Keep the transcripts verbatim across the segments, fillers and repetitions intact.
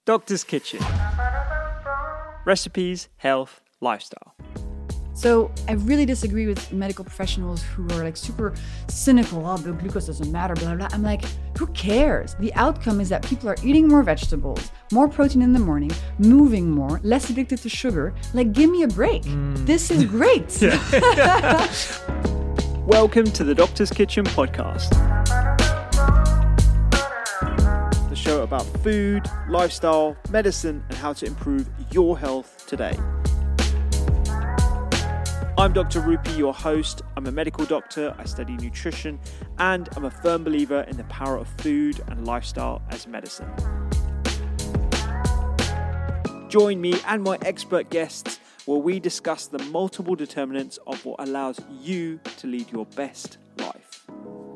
Doctor's Kitchen. Recipes, health, lifestyle. So I really disagree with medical professionals who are like super cynical. Oh, blood glucose doesn't matter, blah, blah, blah. I'm like, who cares? The outcome is that people are eating more vegetables, more protein in the morning, moving more, less addicted to sugar. Like, give me a break. Mm. This is great. Welcome to the Doctor's Kitchen podcast. The show about food, lifestyle, medicine, and how to improve your health today. I'm Doctor Rupi, your host. I'm a medical doctor, I study nutrition, and I'm a firm believer in the power of food and lifestyle as medicine. Join me and my expert guests where we discuss the multiple determinants of what allows you to lead your best life.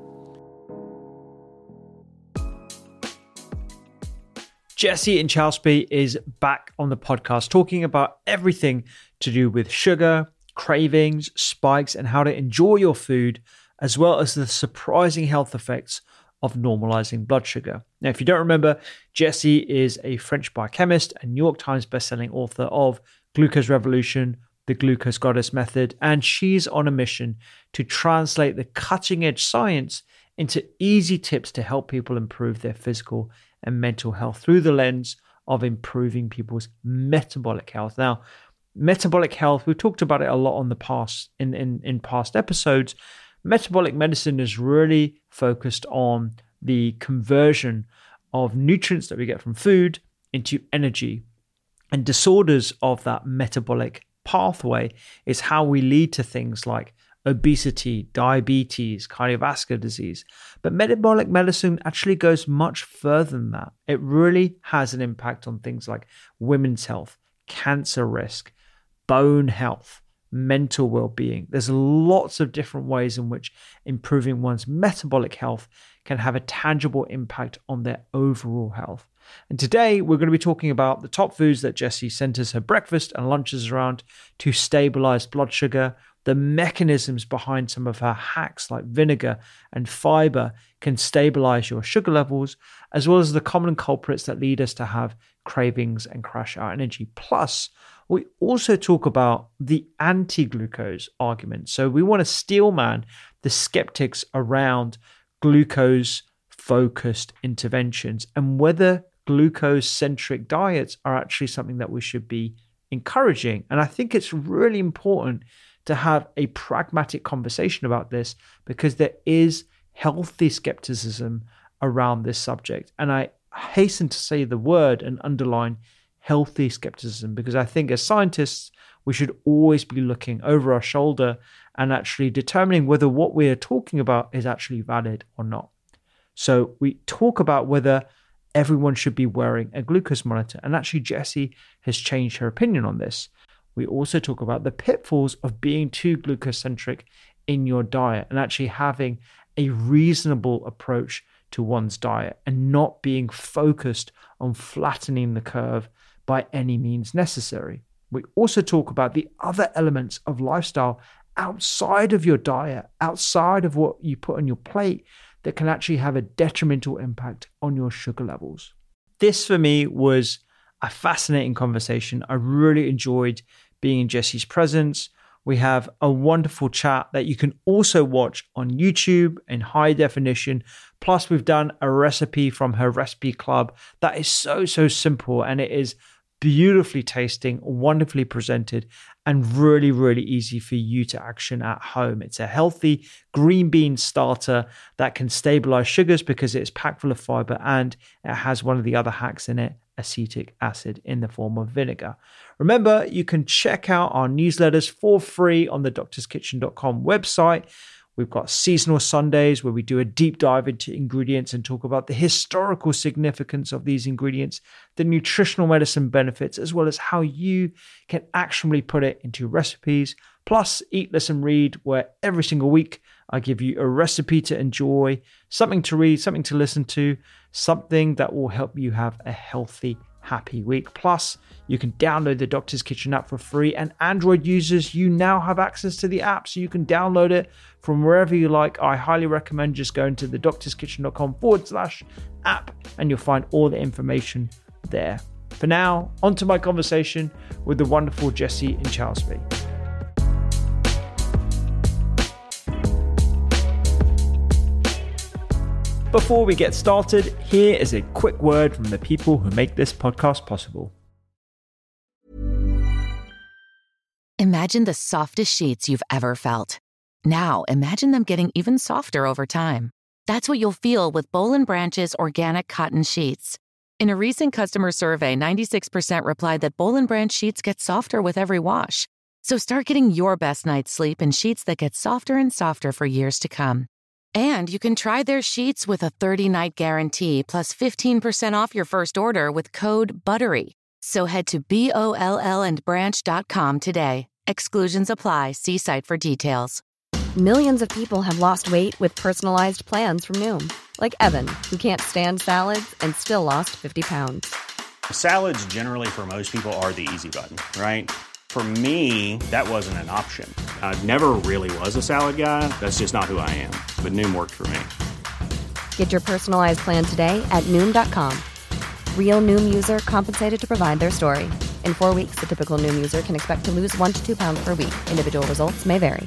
Jessie Inchauspé is back on the podcast talking about everything to do with sugar, cravings, spikes, and how to enjoy your food, as well as the surprising health effects of normalizing blood sugar. Now, if you don't remember, Jessie is a French biochemist and New York Times bestselling author of Glucose Revolution, The Glucose Goddess Method, and she's on a mission to translate the cutting-edge science into easy tips to help people improve their physical and mental health through the lens of improving people's metabolic health. Now, metabolic health, we've talked about it a lot on the past in, in, in past episodes. Metabolic medicine is really focused on the conversion of nutrients that we get from food into energy. And disorders of that metabolic pathway is how we lead to things like obesity, diabetes, cardiovascular disease. But metabolic medicine actually goes much further than that. It really has an impact on things like women's health, cancer risk, bone health, mental well-being. There's lots of different ways in which improving one's metabolic health can have a tangible impact on their overall health. And today we're going to be talking about the top foods that Jessie centers her breakfast and lunches around to stabilize blood sugar, the mechanisms behind some of her hacks like vinegar and fiber can stabilize your sugar levels, as well as the common culprits that lead us to have cravings and crash our energy. Plus, we also talk about the anti-glucose argument. So we want to steelman the skeptics around glucose-focused interventions and whether glucose-centric diets are actually something that we should be encouraging. And I think it's really important to have a pragmatic conversation about this because there is healthy skepticism around this subject. And I hasten to say the word and underline healthy skepticism because I think as scientists, we should always be looking over our shoulder and actually determining whether what we are talking about is actually valid or not. So we talk about whether everyone should be wearing a glucose monitor. And actually, Jessie has changed her opinion on this. We also talk about the pitfalls of being too glucose-centric in your diet and actually having a reasonable approach to one's diet and not being focused on flattening the curve by any means necessary. We also talk about the other elements of lifestyle outside of your diet, outside of what you put on your plate, that can actually have a detrimental impact on your sugar levels. This for me was a fascinating conversation. I really enjoyed being in Jessie's presence. We have a wonderful chat that you can also watch on YouTube in high definition. Plus, we've done a recipe from her recipe club that is so, so simple and it is beautifully tasting, wonderfully presented, and really, really easy for you to action at home. It's a healthy green bean starter that can stabilize sugars because it's packed full of fiber and it has one of the other hacks in it, acetic acid in the form of vinegar. Remember, you can check out our newsletters for free on the doctors kitchen dot com website. We've got seasonal Sundays where we do a deep dive into ingredients and talk about the historical significance of these ingredients, the nutritional medicine benefits, as well as how you can actually put it into recipes. Plus, Eat, Listen, Read, where every single week I give you a recipe to enjoy, something to read, something to listen to, something that will help you have a healthy, happy week. Plus, you can download the Doctor's Kitchen app for free, and Android users, you now have access to the app, so you can download it from wherever you like. I highly recommend just going to the doctors kitchen dot com forward slash app, and you'll find all the information there. For now, on to my conversation with the wonderful Jessie Inchalsby. Before we get started, here is a quick word from the people who make this podcast possible. Imagine the softest sheets you've ever felt. Now, imagine them getting even softer over time. That's what you'll feel with Boll and Branch's organic cotton sheets. In a recent customer survey, ninety-six percent replied that Boll and Branch sheets get softer with every wash. So start getting your best night's sleep in sheets that get softer and softer for years to come. And you can try their sheets with a thirty-night guarantee plus fifteen percent off your first order with code BUTTERY. So head to B O L L and branch dot com today. Exclusions apply. See site for details. Millions of people have lost weight with personalized plans from Noom. Like Evan, who can't stand salads and still lost fifty pounds. Salads generally for most people are the easy button, right? For me, that wasn't an option. I never really was a salad guy. That's just not who I am. But Noom worked for me. Get your personalized plan today at Noom dot com. Real Noom user compensated to provide their story. In four weeks, the typical Noom user can expect to lose one to two pounds per week. Individual results may vary.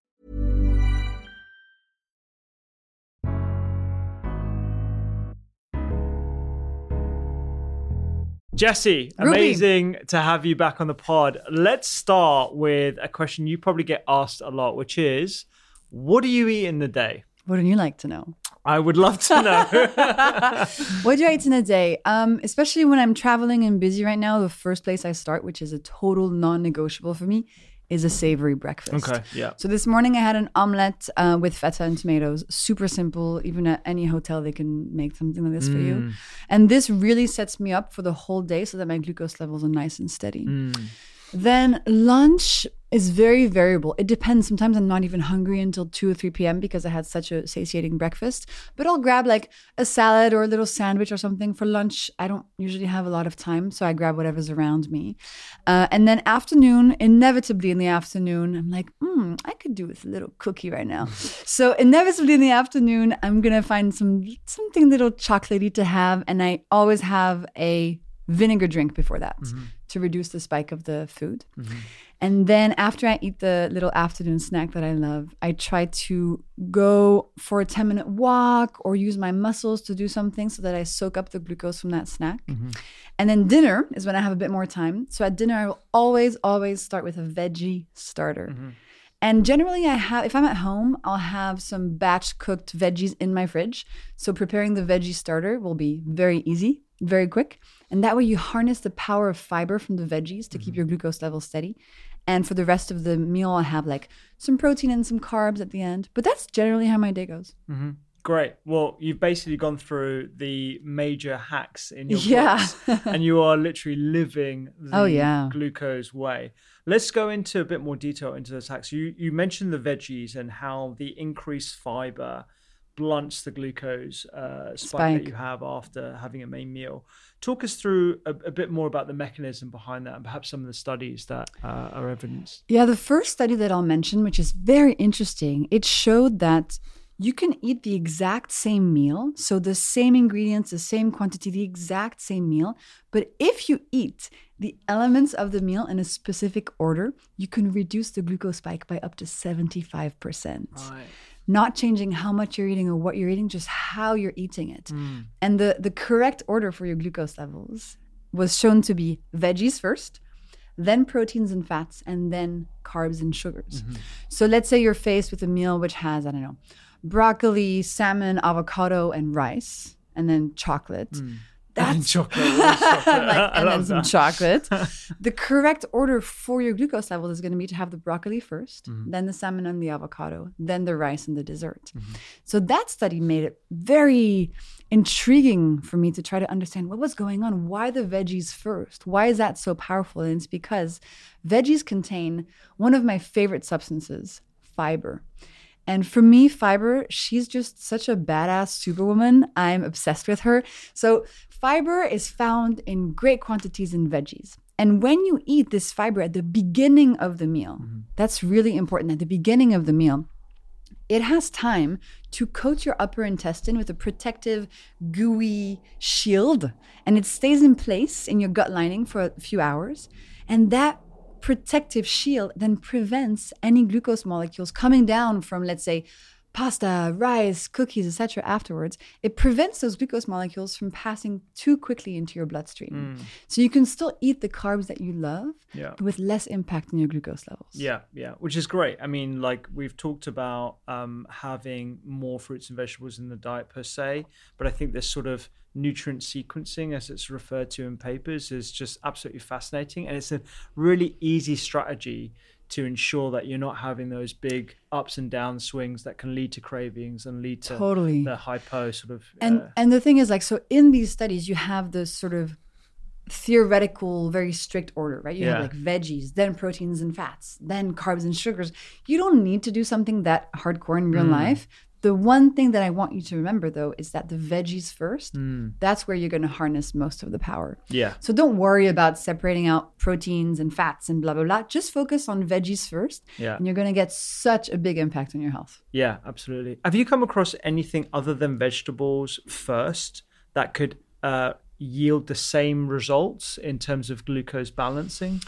Jessie, Ruby. Amazing to have you back on the pod. Let's start with a question you probably get asked a lot, which is, what do you eat in the day? What would you like to know? I would love to know. What do I eat in a day? Um, especially when I'm traveling and busy right now, the first place I start, which is a total non-negotiable for me, is a savory breakfast. Okay, yeah. So this morning I had an omelette uh, with feta and tomatoes. Super simple. Even at any hotel, they can make something like this mm. for you. And this really sets me up for the whole day so that my glucose levels are nice and steady. Mm. Then lunch is very variable. It depends. Sometimes I'm not even hungry until two or three p.m. because I had such a satiating breakfast. But I'll grab like a salad or a little sandwich or something for lunch. I don't usually have a lot of time, so I grab whatever's around me. Uh, and then afternoon, inevitably in the afternoon, I'm like, hmm, I could do with a little cookie right now. So inevitably in the afternoon, I'm going to find some something little chocolatey to have. And I always have a vinegar drink before that mm-hmm. to reduce the spike of the food. Mm-hmm. And then after I eat the little afternoon snack that I love, I try to go for a ten minute walk or use my muscles to do something so that I soak up the glucose from that snack. Mm-hmm. And then dinner is when I have a bit more time. So at dinner, I will always, always start with a veggie starter. Mm-hmm. And generally I have, if I'm at home, I'll have some batch cooked veggies in my fridge. So preparing the veggie starter will be very easy, very quick. And that way you harness the power of fiber from the veggies to mm-hmm. keep your glucose level steady. And for the rest of the meal, I'll have like some protein and some carbs at the end. But that's generally how my day goes. Mm-hmm. Great. Well, you've basically gone through the major hacks in your yeah. books, and you are literally living the oh, yeah. glucose way. Let's go into a bit more detail into those hacks. You you mentioned the veggies and how the increased fiber blunts the glucose uh, spike, spike that you have after having a main meal. Talk us through a, a bit more about the mechanism behind that and perhaps some of the studies that uh, are evidence. Yeah, the first study that I'll mention, which is very interesting, it showed that you can eat the exact same meal, so the same ingredients, the same quantity, the exact same meal, but if you eat the elements of the meal in a specific order, you can reduce the glucose spike by up to seventy-five percent. Right. Not changing how much you're eating or what you're eating, just how you're eating it. Mm. And the, the correct order for your glucose levels was shown to be veggies first, then proteins and fats, and then carbs and sugars. Mm-hmm. So let's say you're faced with a meal which has, I don't know, broccoli, salmon, avocado, and rice, and then chocolate. Mm. That's chocolate. chocolate. like, and then some that. chocolate. The correct order for your glucose level is going to be to have the broccoli first, mm-hmm. then the salmon and the avocado, then the rice and the dessert. Mm-hmm. So that study made it very intriguing for me to try to understand what was going on. Why the veggies first? Why is that so powerful? And it's because veggies contain one of my favorite substances, fiber. And for me, fiber, she's just such a badass superwoman. I'm obsessed with her. So fiber is found in great quantities in veggies. And when you eat this fiber at the beginning of the meal, mm-hmm. that's really important. At the beginning of the meal, it has time to coat your upper intestine with a protective, gooey shield, and it stays in place in your gut lining for a few hours. And that protective shield then prevents any glucose molecules coming down from, let's say, pasta, rice, cookies, et cetera afterwards. It prevents those glucose molecules from passing too quickly into your bloodstream. Mm. So you can still eat the carbs that you love, yeah. but with less impact on your glucose levels. Yeah, yeah, which is great. I mean, like we've talked about um, having more fruits and vegetables in the diet per se, but I think this sort of nutrient sequencing, as it's referred to in papers, is just absolutely fascinating. And it's a really easy strategy to ensure that you're not having those big ups and down swings that can lead to cravings and lead to totally. the hypo sort of. And uh, and the thing is, like, so in these studies, you have this sort of theoretical, very strict order, right? You yeah. have like veggies, then proteins and fats, then carbs and sugars. You don't need to do something that hardcore in real mm. life. The one thing that I want you to remember, though, is that the veggies first, mm. that's where you're going to harness most of the power. Yeah. So don't worry about separating out proteins and fats and blah, blah, blah. Just focus on veggies first. Yeah. And you're going to get such a big impact on your health. Yeah, absolutely. Have you come across anything other than vegetables first that could uh, yield the same results in terms of glucose balancing?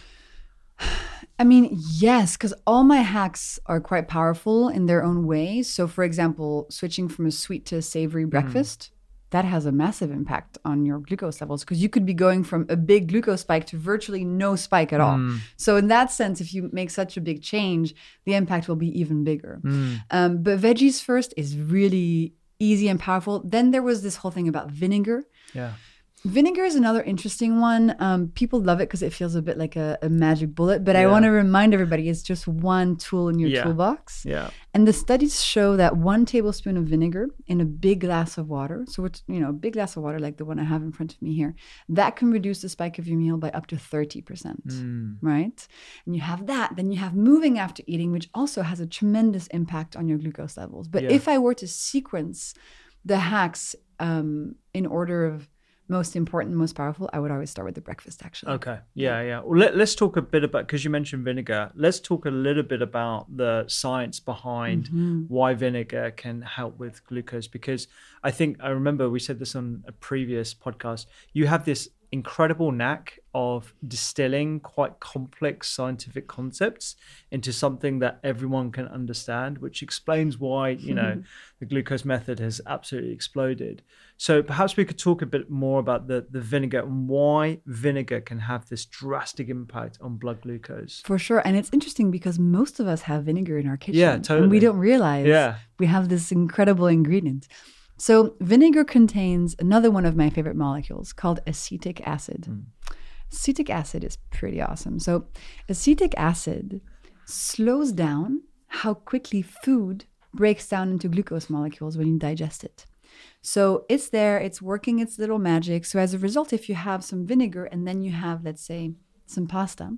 I mean, yes, because all my hacks are quite powerful in their own way. So, for example, switching from a sweet to a savory breakfast, mm. that has a massive impact on your glucose levels because you could be going from a big glucose spike to virtually no spike at all. Mm. So in that sense, if you make such a big change, the impact will be even bigger. Mm. Um, but veggies first is really easy and powerful. Then there was this whole thing about vinegar. Yeah. Vinegar is another interesting one. Um, people love it because it feels a bit like a, a magic bullet. But yeah. I want to remind everybody, it's just one tool in your yeah. toolbox. Yeah. And the studies show that one tablespoon of vinegar in a big glass of water, so it's, you know, a big glass of water like the one I have in front of me here, that can reduce the spike of your meal by up to thirty percent, mm. right? And you have that. Then you have moving after eating, which also has a tremendous impact on your glucose levels. But yeah. if I were to sequence the hacks um, in order of most important, most powerful, I would always start with the breakfast, actually. Okay. Yeah, yeah. Well, let, let's talk a bit about, because you mentioned vinegar, let's talk a little bit about the science behind mm-hmm. why vinegar can help with glucose. Because I think, I remember we said this on a previous podcast, you have this incredible knack of distilling quite complex scientific concepts into something that everyone can understand, which explains why, you know, the glucose method has absolutely exploded. So perhaps we could talk a bit more about the, the vinegar and why vinegar can have this drastic impact on blood glucose. For sure. And it's interesting because most of us have vinegar in our kitchen. Yeah, totally. And we don't realize yeah. we have this incredible ingredient. So vinegar contains another one of my favorite molecules called acetic acid. Mm. Acetic acid is pretty awesome. So acetic acid slows down how quickly food breaks down into glucose molecules when you digest it. So it's there, it's working its little magic. So as a result, if you have some vinegar and then you have, let's say, some pasta,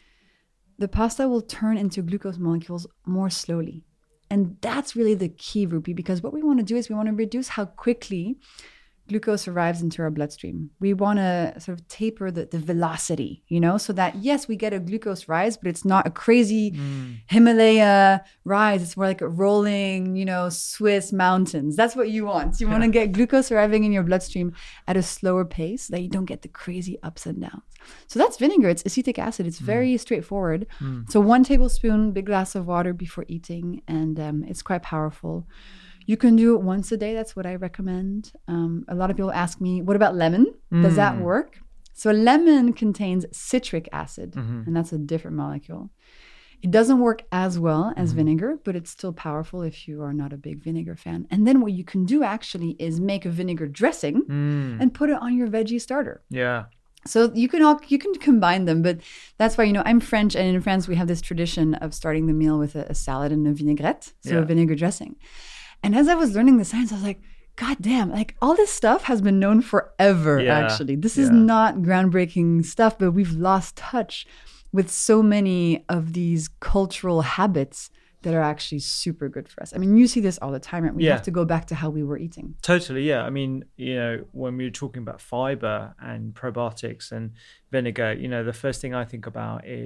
the pasta will turn into glucose molecules more slowly. And that's really the key, Rupi, because what we want to do is we want to reduce how quickly glucose arrives into our bloodstream. We want to sort of taper the, the velocity, you know, so that, yes, we get a glucose rise, but it's not a crazy mm. Himalaya rise. It's more like a rolling, you know, Swiss mountains. That's what you want. You yeah. want to get glucose arriving in your bloodstream at a slower pace so that you don't get the crazy ups and downs. So that's vinegar. It's acetic acid. It's very mm. straightforward. Mm. So one tablespoon, big glass of water before eating, and um, it's quite powerful. You can do it once a day. That's what I recommend. Um, a lot of people ask me, what about lemon? Mm. Does that work? So lemon contains citric acid, mm-hmm. and that's a different molecule. It doesn't work as well as mm-hmm. vinegar, but it's still powerful if you are not a big vinegar fan. And then what you can do actually is make a vinegar dressing mm. and put it on your veggie starter. Yeah. So you can all you can combine them, but that's why, you know, I'm French, and in France we have this tradition of starting the meal with a, a salad and a vinaigrette, so yeah. a vinegar dressing. And as I was learning the science, I was like, God damn, like all this stuff has been known forever, yeah. actually. This is yeah. not groundbreaking stuff, but we've lost touch with so many of these cultural habits that are actually super good for us. I mean, you see this all the time, right? We yeah. have to go back to how we were eating. Totally, yeah. I mean, you know, when we were talking about fiber and probiotics and vinegar, you know, the first thing I think about is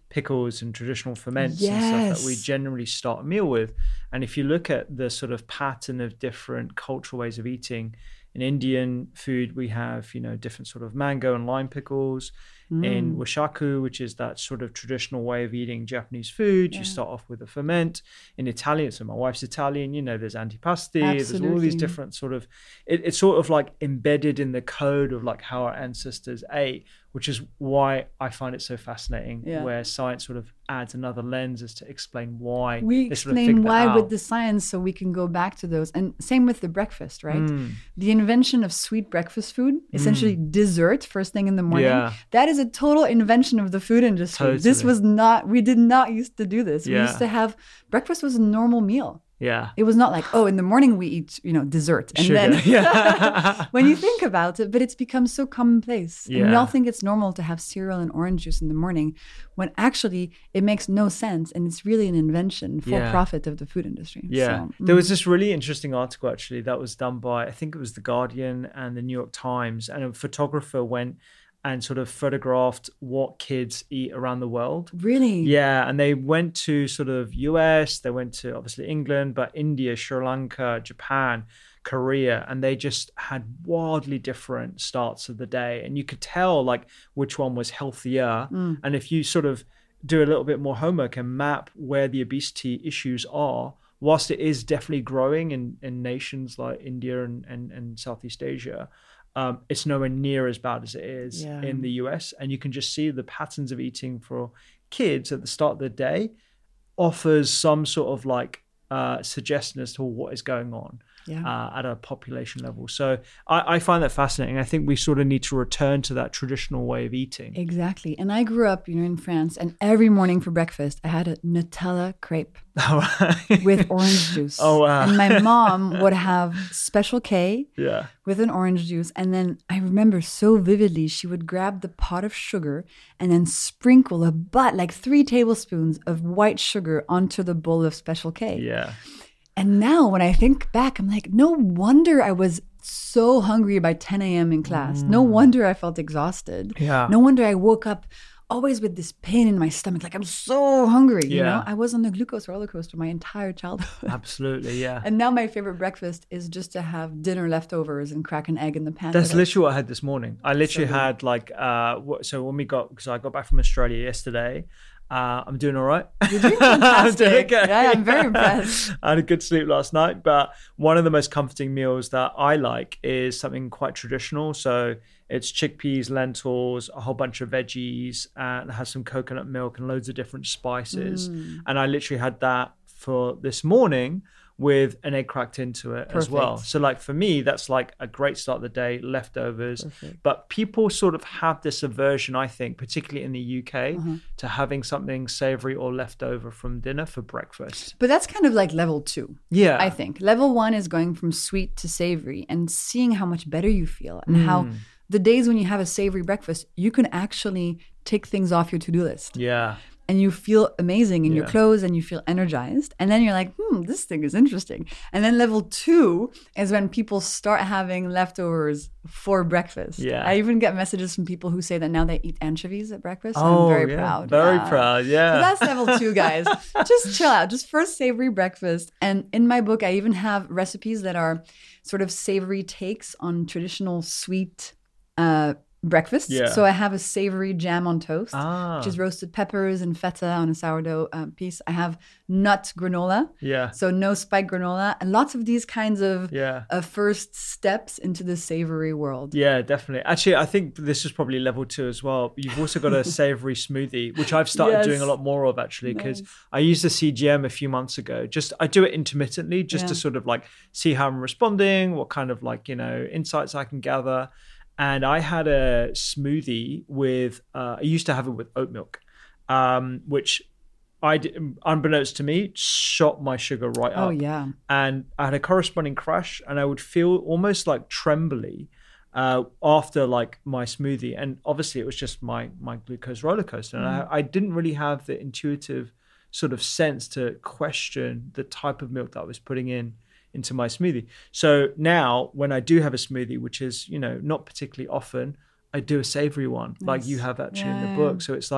pickles and traditional ferments yes. and stuff that we generally start a meal with. And if you look at the sort of pattern of different cultural ways of eating, in Indian food, we have, you know, different sort of mango and lime pickles. Mm. In washaku, which is that sort of traditional way of eating Japanese food, yeah. you start off with a ferment. In Italian, so my wife's Italian, you know, there's antipasti, Absolutely. There's all these different sort of, it, it's sort of like embedded in the code of like how our ancestors ate, which is why I find it so fascinating, yeah. where science sort of adds another lens as to explain why. We explain sort of why with the science so we can go back to those. And same with the breakfast, right? Mm. The invention of sweet breakfast food, essentially mm. dessert first thing in the morning, yeah. that is a total invention of the food industry. Totally. This was not, we did not used to do this. Yeah. We used to have, breakfast was a normal meal. Yeah. It was not like, oh, in the morning we eat, you know, dessert. And Sugar. then yeah. when you think about it, but it's become so commonplace. Yeah. And we all think it's normal to have cereal and orange juice in the morning when actually it makes no sense. And it's really an invention for yeah. profit of the food industry. Yeah. So, there mm. was this really interesting article actually that was done by, I think it was The Guardian and the New York Times. And a photographer went and sort of photographed what kids eat around the world. Really? Yeah. And they went to sort of U S, they went to obviously England, but India, Sri Lanka, Japan, Korea, and they just had wildly different starts of the day. And you could tell like which one was healthier. Mm. And if you sort of do a little bit more homework and map where the obesity issues are, whilst it is definitely growing in, in nations like India and, and, and Southeast Asia, Um, it's nowhere near as bad as it is yeah. in the U S. And you can just see the patterns of eating for kids at the start of the day offers some sort of like uh, suggestion as to what is going on yeah. uh, at a population level. So I, I find that fascinating. I think we sort of need to return to that traditional way of eating. Exactly. And I grew up, you know, in France, and every morning for breakfast, I had a Nutella crepe oh, right. with orange juice. Oh, wow. And my mom would have Special K yeah. with an orange juice. And then I remember so vividly, she would grab the pot of sugar and then sprinkle a butt, like three tablespoons of white sugar onto the bowl of Special K. Yeah. And now when I think back, I'm like, no wonder I was so hungry by ten a.m. in class. Mm. No wonder I felt exhausted. Yeah. No wonder I woke up always with this pain in my stomach, like I'm so hungry, yeah. you know? I was on the glucose roller coaster my entire childhood. Absolutely, yeah. And now my favorite breakfast is just to have dinner leftovers and crack an egg in the pan. That's literally what I had this morning. I literally so had like, uh, so when we got, because I got back from Australia yesterday, Uh, I'm doing all right. You're doing fantastic. I'm doing okay. Yeah, I'm very impressed. I had a good sleep last night, but one of the most comforting meals that I like is something quite traditional. So it's chickpeas, lentils, a whole bunch of veggies, and it has some coconut milk and loads of different spices. Mm. And I literally had that for this morning with an egg cracked into it Perfect. As well. So like for me, that's like a great start of the day, leftovers. Perfect. But people sort of have this aversion, I think, particularly in the U K, uh-huh. to having something savory or leftover from dinner for breakfast. But that's kind of like level two. Yeah. I think. Level one is going from sweet to savory and seeing how much better you feel and mm. how the days when you have a savory breakfast, you can actually take things off your to-do list. Yeah. And you feel amazing in yeah. your clothes and you feel energized. And then you're like, hmm, this thing is interesting. And then level two is when people start having leftovers for breakfast. Yeah. I even get messages from people who say that now they eat anchovies at breakfast. Oh, I'm very yeah. proud. Very yeah. proud, yeah. So that's level two, guys. Just chill out. Just first savory breakfast. And in my book, I even have recipes that are sort of savory takes on traditional sweet uh breakfast. Yeah. So I have a savory jam on toast, ah. which is roasted peppers and feta on a sourdough uh, piece. I have nut granola. Yeah. So no spike granola. And lots of these kinds of yeah. uh, first steps into the savory world. Yeah, definitely. Actually, I think this is probably level two as well. You've also got a savory smoothie, which I've started yes. doing a lot more of actually, because nice. I used the C G M a few months ago. Just I do it intermittently just yeah. to sort of like see how I'm responding, what kind of like, you know, insights I can gather. And I had a smoothie with, uh, I used to have it with oat milk, um, which I, did, unbeknownst to me, shot my sugar right up. Oh, yeah. And I had a corresponding crash, and I would feel almost like trembly uh, after like my smoothie. And obviously it was just my, my glucose roller coaster. And mm. I, I didn't really have the intuitive sort of sense to question the type of milk that I was putting in into my smoothie. So now when I do have a smoothie, which is, you know, not particularly often, I do a savory one nice. Like you have actually yeah. in the book. So it's like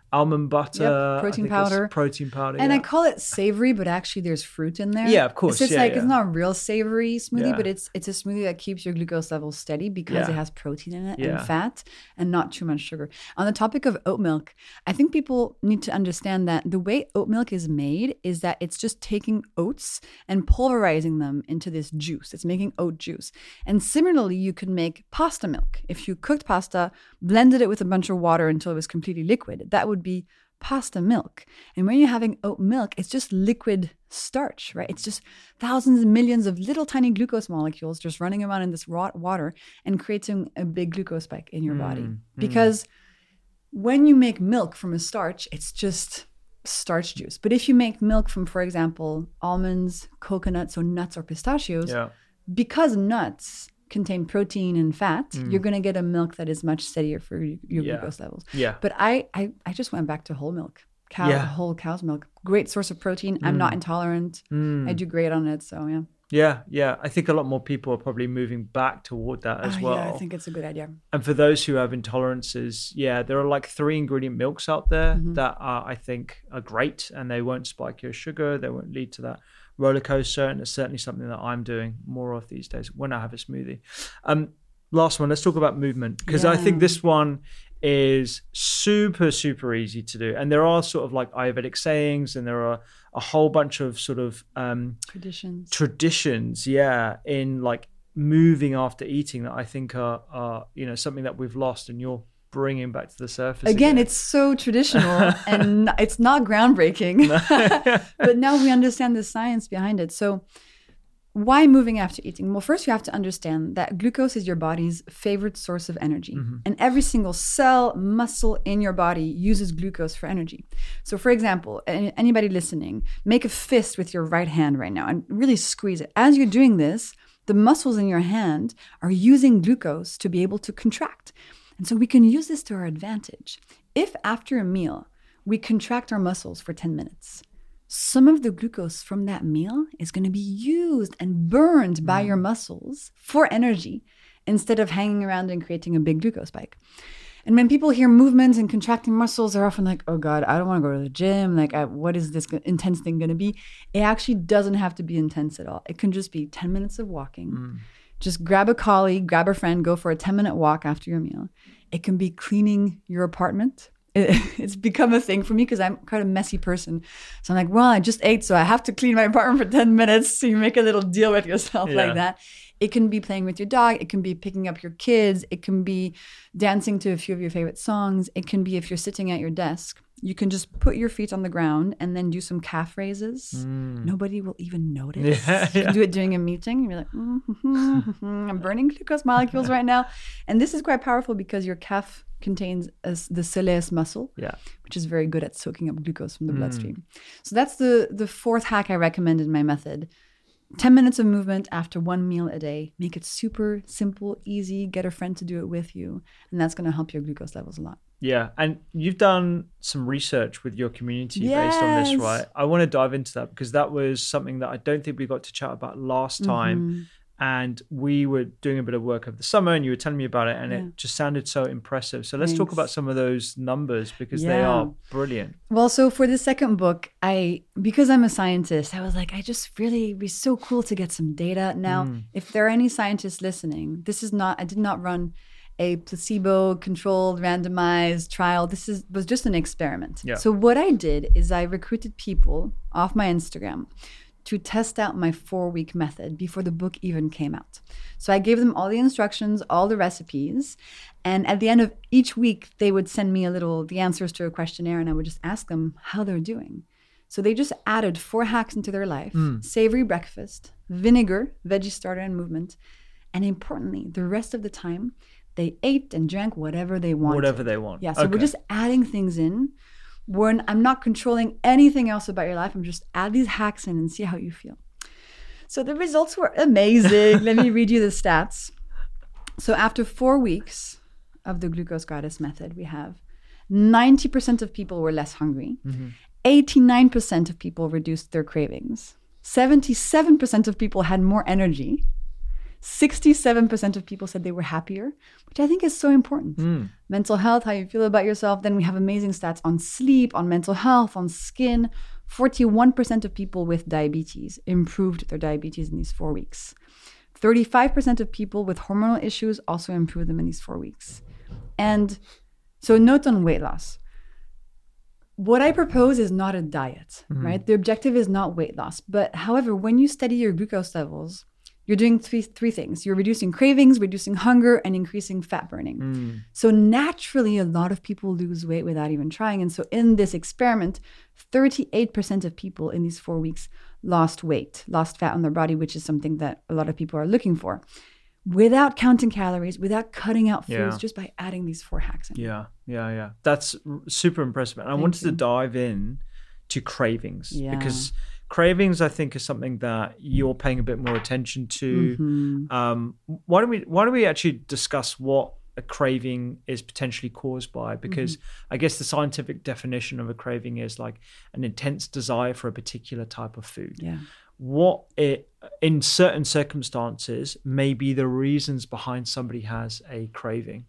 almond butter, Yep, protein I think it's powder. protein powder. And yeah. I call it savory, but actually there's fruit in there. Yeah, of course. It's just Yeah, like yeah. it's not a real savory smoothie, Yeah. but it's it's a smoothie that keeps your glucose levels steady because Yeah. it has protein in it Yeah. and fat and not too much sugar. On the topic of oat milk, I think people need to understand that the way oat milk is made is that it's just taking oats and pulverizing them into this juice. It's making oat juice. And similarly, you could make pasta milk. If you cooked pasta, blended it with a bunch of water until it was completely liquid, that would be pasta milk. And when you're having oat milk, it's just liquid starch, right? It's just thousands and millions of little tiny glucose molecules just running around in this raw water and creating a big glucose spike in your body. Because when you make milk from a starch, it's just starch juice. But if you make milk from, for example, almonds, coconuts, or nuts or pistachios, Yeah. because nuts contain protein and fat, you're going to get a milk that is much steadier for your, your Yeah. glucose levels. Yeah. But I, I, I just went back to whole milk, cow, Yeah. whole cow's milk. Great source of protein. I'm not intolerant. I do great on it. So yeah. Yeah, yeah. I think a lot more people are probably moving back toward that as Ah, well. Yeah, I think it's a good idea. And for those who have intolerances, yeah, there are like three ingredient milks out there Mm-hmm. that are, I think, are great, and they won't spike your sugar. They won't lead to that roller coaster, and it's certainly something that I'm doing more of these days when I have a smoothie. Um, last one, let's talk about movement, because I think Yeah. this one is super, super easy to do. And there are sort of like Ayurvedic sayings, and there are a whole bunch of sort of um, Traditions. traditions, yeah, in like moving after eating that I think are, are you know, something that we've lost, and you're bringing back to the surface Again, again. it's so traditional and n- it's not groundbreaking. But now we understand the science behind it. So why moving after eating? Well, first you have to understand that glucose is your body's favorite source of energy. And every single cell, muscle in your body uses glucose for energy. So for example, a- anybody listening, make a fist with your right hand right now and really squeeze it. As you're doing this, the muscles in your hand are using glucose to be able to contract. And so we can use this to our advantage. If after a meal, we contract our muscles for ten minutes, some of the glucose from that meal is going to be used and burned by your muscles for energy instead of hanging around and creating a big glucose spike. And when people hear movements and contracting muscles, they're often like, oh God, I don't want to go to the gym. Like, I, what is this intense thing going to be? It actually doesn't have to be intense at all. It can just be ten minutes of walking. Mm. Just grab a colleague, grab a friend, go for a ten minute walk after your meal. It can be cleaning your apartment. It's become a thing for me because I'm quite a messy person. So I'm like, well, I just ate, so I have to clean my apartment for ten minutes. So you make a little deal with yourself Yeah. like that. It can be playing with your dog. It can be picking up your kids. It can be dancing to a few of your favorite songs. It can be if you're sitting at your desk, you can just put your feet on the ground and then do some calf raises. Mm. Nobody will even notice. Yeah, You yeah. can do it during a meeting. You're like, mm-hmm, I'm burning glucose molecules right now. And this is quite powerful because your calf contains a, the soleus muscle, Yeah. which is very good at soaking up glucose from the bloodstream. So that's the, the fourth hack I recommend in my method. ten minutes of movement after one meal a day. Make it super simple, easy. Get a friend to do it with you. And that's going to help your glucose levels a lot. Yeah, and you've done some research with your community based on this, Yes. right? I want to dive into that because that was something that I don't think we got to chat about last time. Mm-hmm. And we were doing a bit of work over the summer and you were telling me about it, and Yeah. it just sounded so impressive. So let's talk Thanks. about some of those numbers because they Yeah. are brilliant. Well, so for the second book, I because I'm a scientist, I was like, I just really it'd be so cool to get some data. Now, Mm. if there are any scientists listening, this is not I did not run a placebo-controlled randomized trial. This is was just an experiment. Yeah. So what I did is I recruited people off my Instagram to test out my four-week method before the book even came out. So I gave them all the instructions, all the recipes, and at the end of each week, they would send me a little, the answers to a questionnaire, and I would just ask them how they're doing. So they just added four hacks into their life, savory breakfast, vinegar, veggie starter, and movement. And importantly, the rest of the time, they ate and drank whatever they wanted. Whatever they want. Yeah, so Okay. we're just adding things in. When I'm not controlling anything else about your life, I'm just add these hacks in and see how you feel. So the results were amazing. Let me read you the stats. So after four weeks of the glucose goddess method, we have ninety percent of people were less hungry. Mm-hmm. eighty-nine percent of people reduced their cravings. seventy-seven percent of people had more energy. sixty-seven percent of people said they were happier, which I think is so important. Mm. Mental health, how you feel about yourself. Then we have amazing stats on sleep, on mental health, on skin. forty-one percent of people with diabetes improved their diabetes in these four weeks. thirty-five percent of people with hormonal issues also improved them in these four weeks. And so note on weight loss. What I propose is not a diet, mm-hmm. right? The objective is not weight loss. But however, when you study your glucose levels, you're doing three, three things. You're reducing cravings, reducing hunger, and increasing fat burning. Mm. So naturally, a lot of people lose weight without even trying. And so in this experiment, thirty-eight percent of people in these four weeks lost weight, lost fat on their body, which is something that a lot of people are looking for, without counting calories, without cutting out foods, yeah. just by adding these four hacks in. Yeah, yeah, yeah. That's super impressive. And I Thank wanted you. to dive in to cravings yeah. because cravings, I think, is something that you're paying a bit more attention to. Mm-hmm. Um, why don't we why don't we actually discuss what a craving is potentially caused by? Because mm-hmm. I guess the scientific definition of a craving is like an intense desire for a particular type of food. Yeah. What it, in certain circumstances, may be the reasons behind somebody has a craving.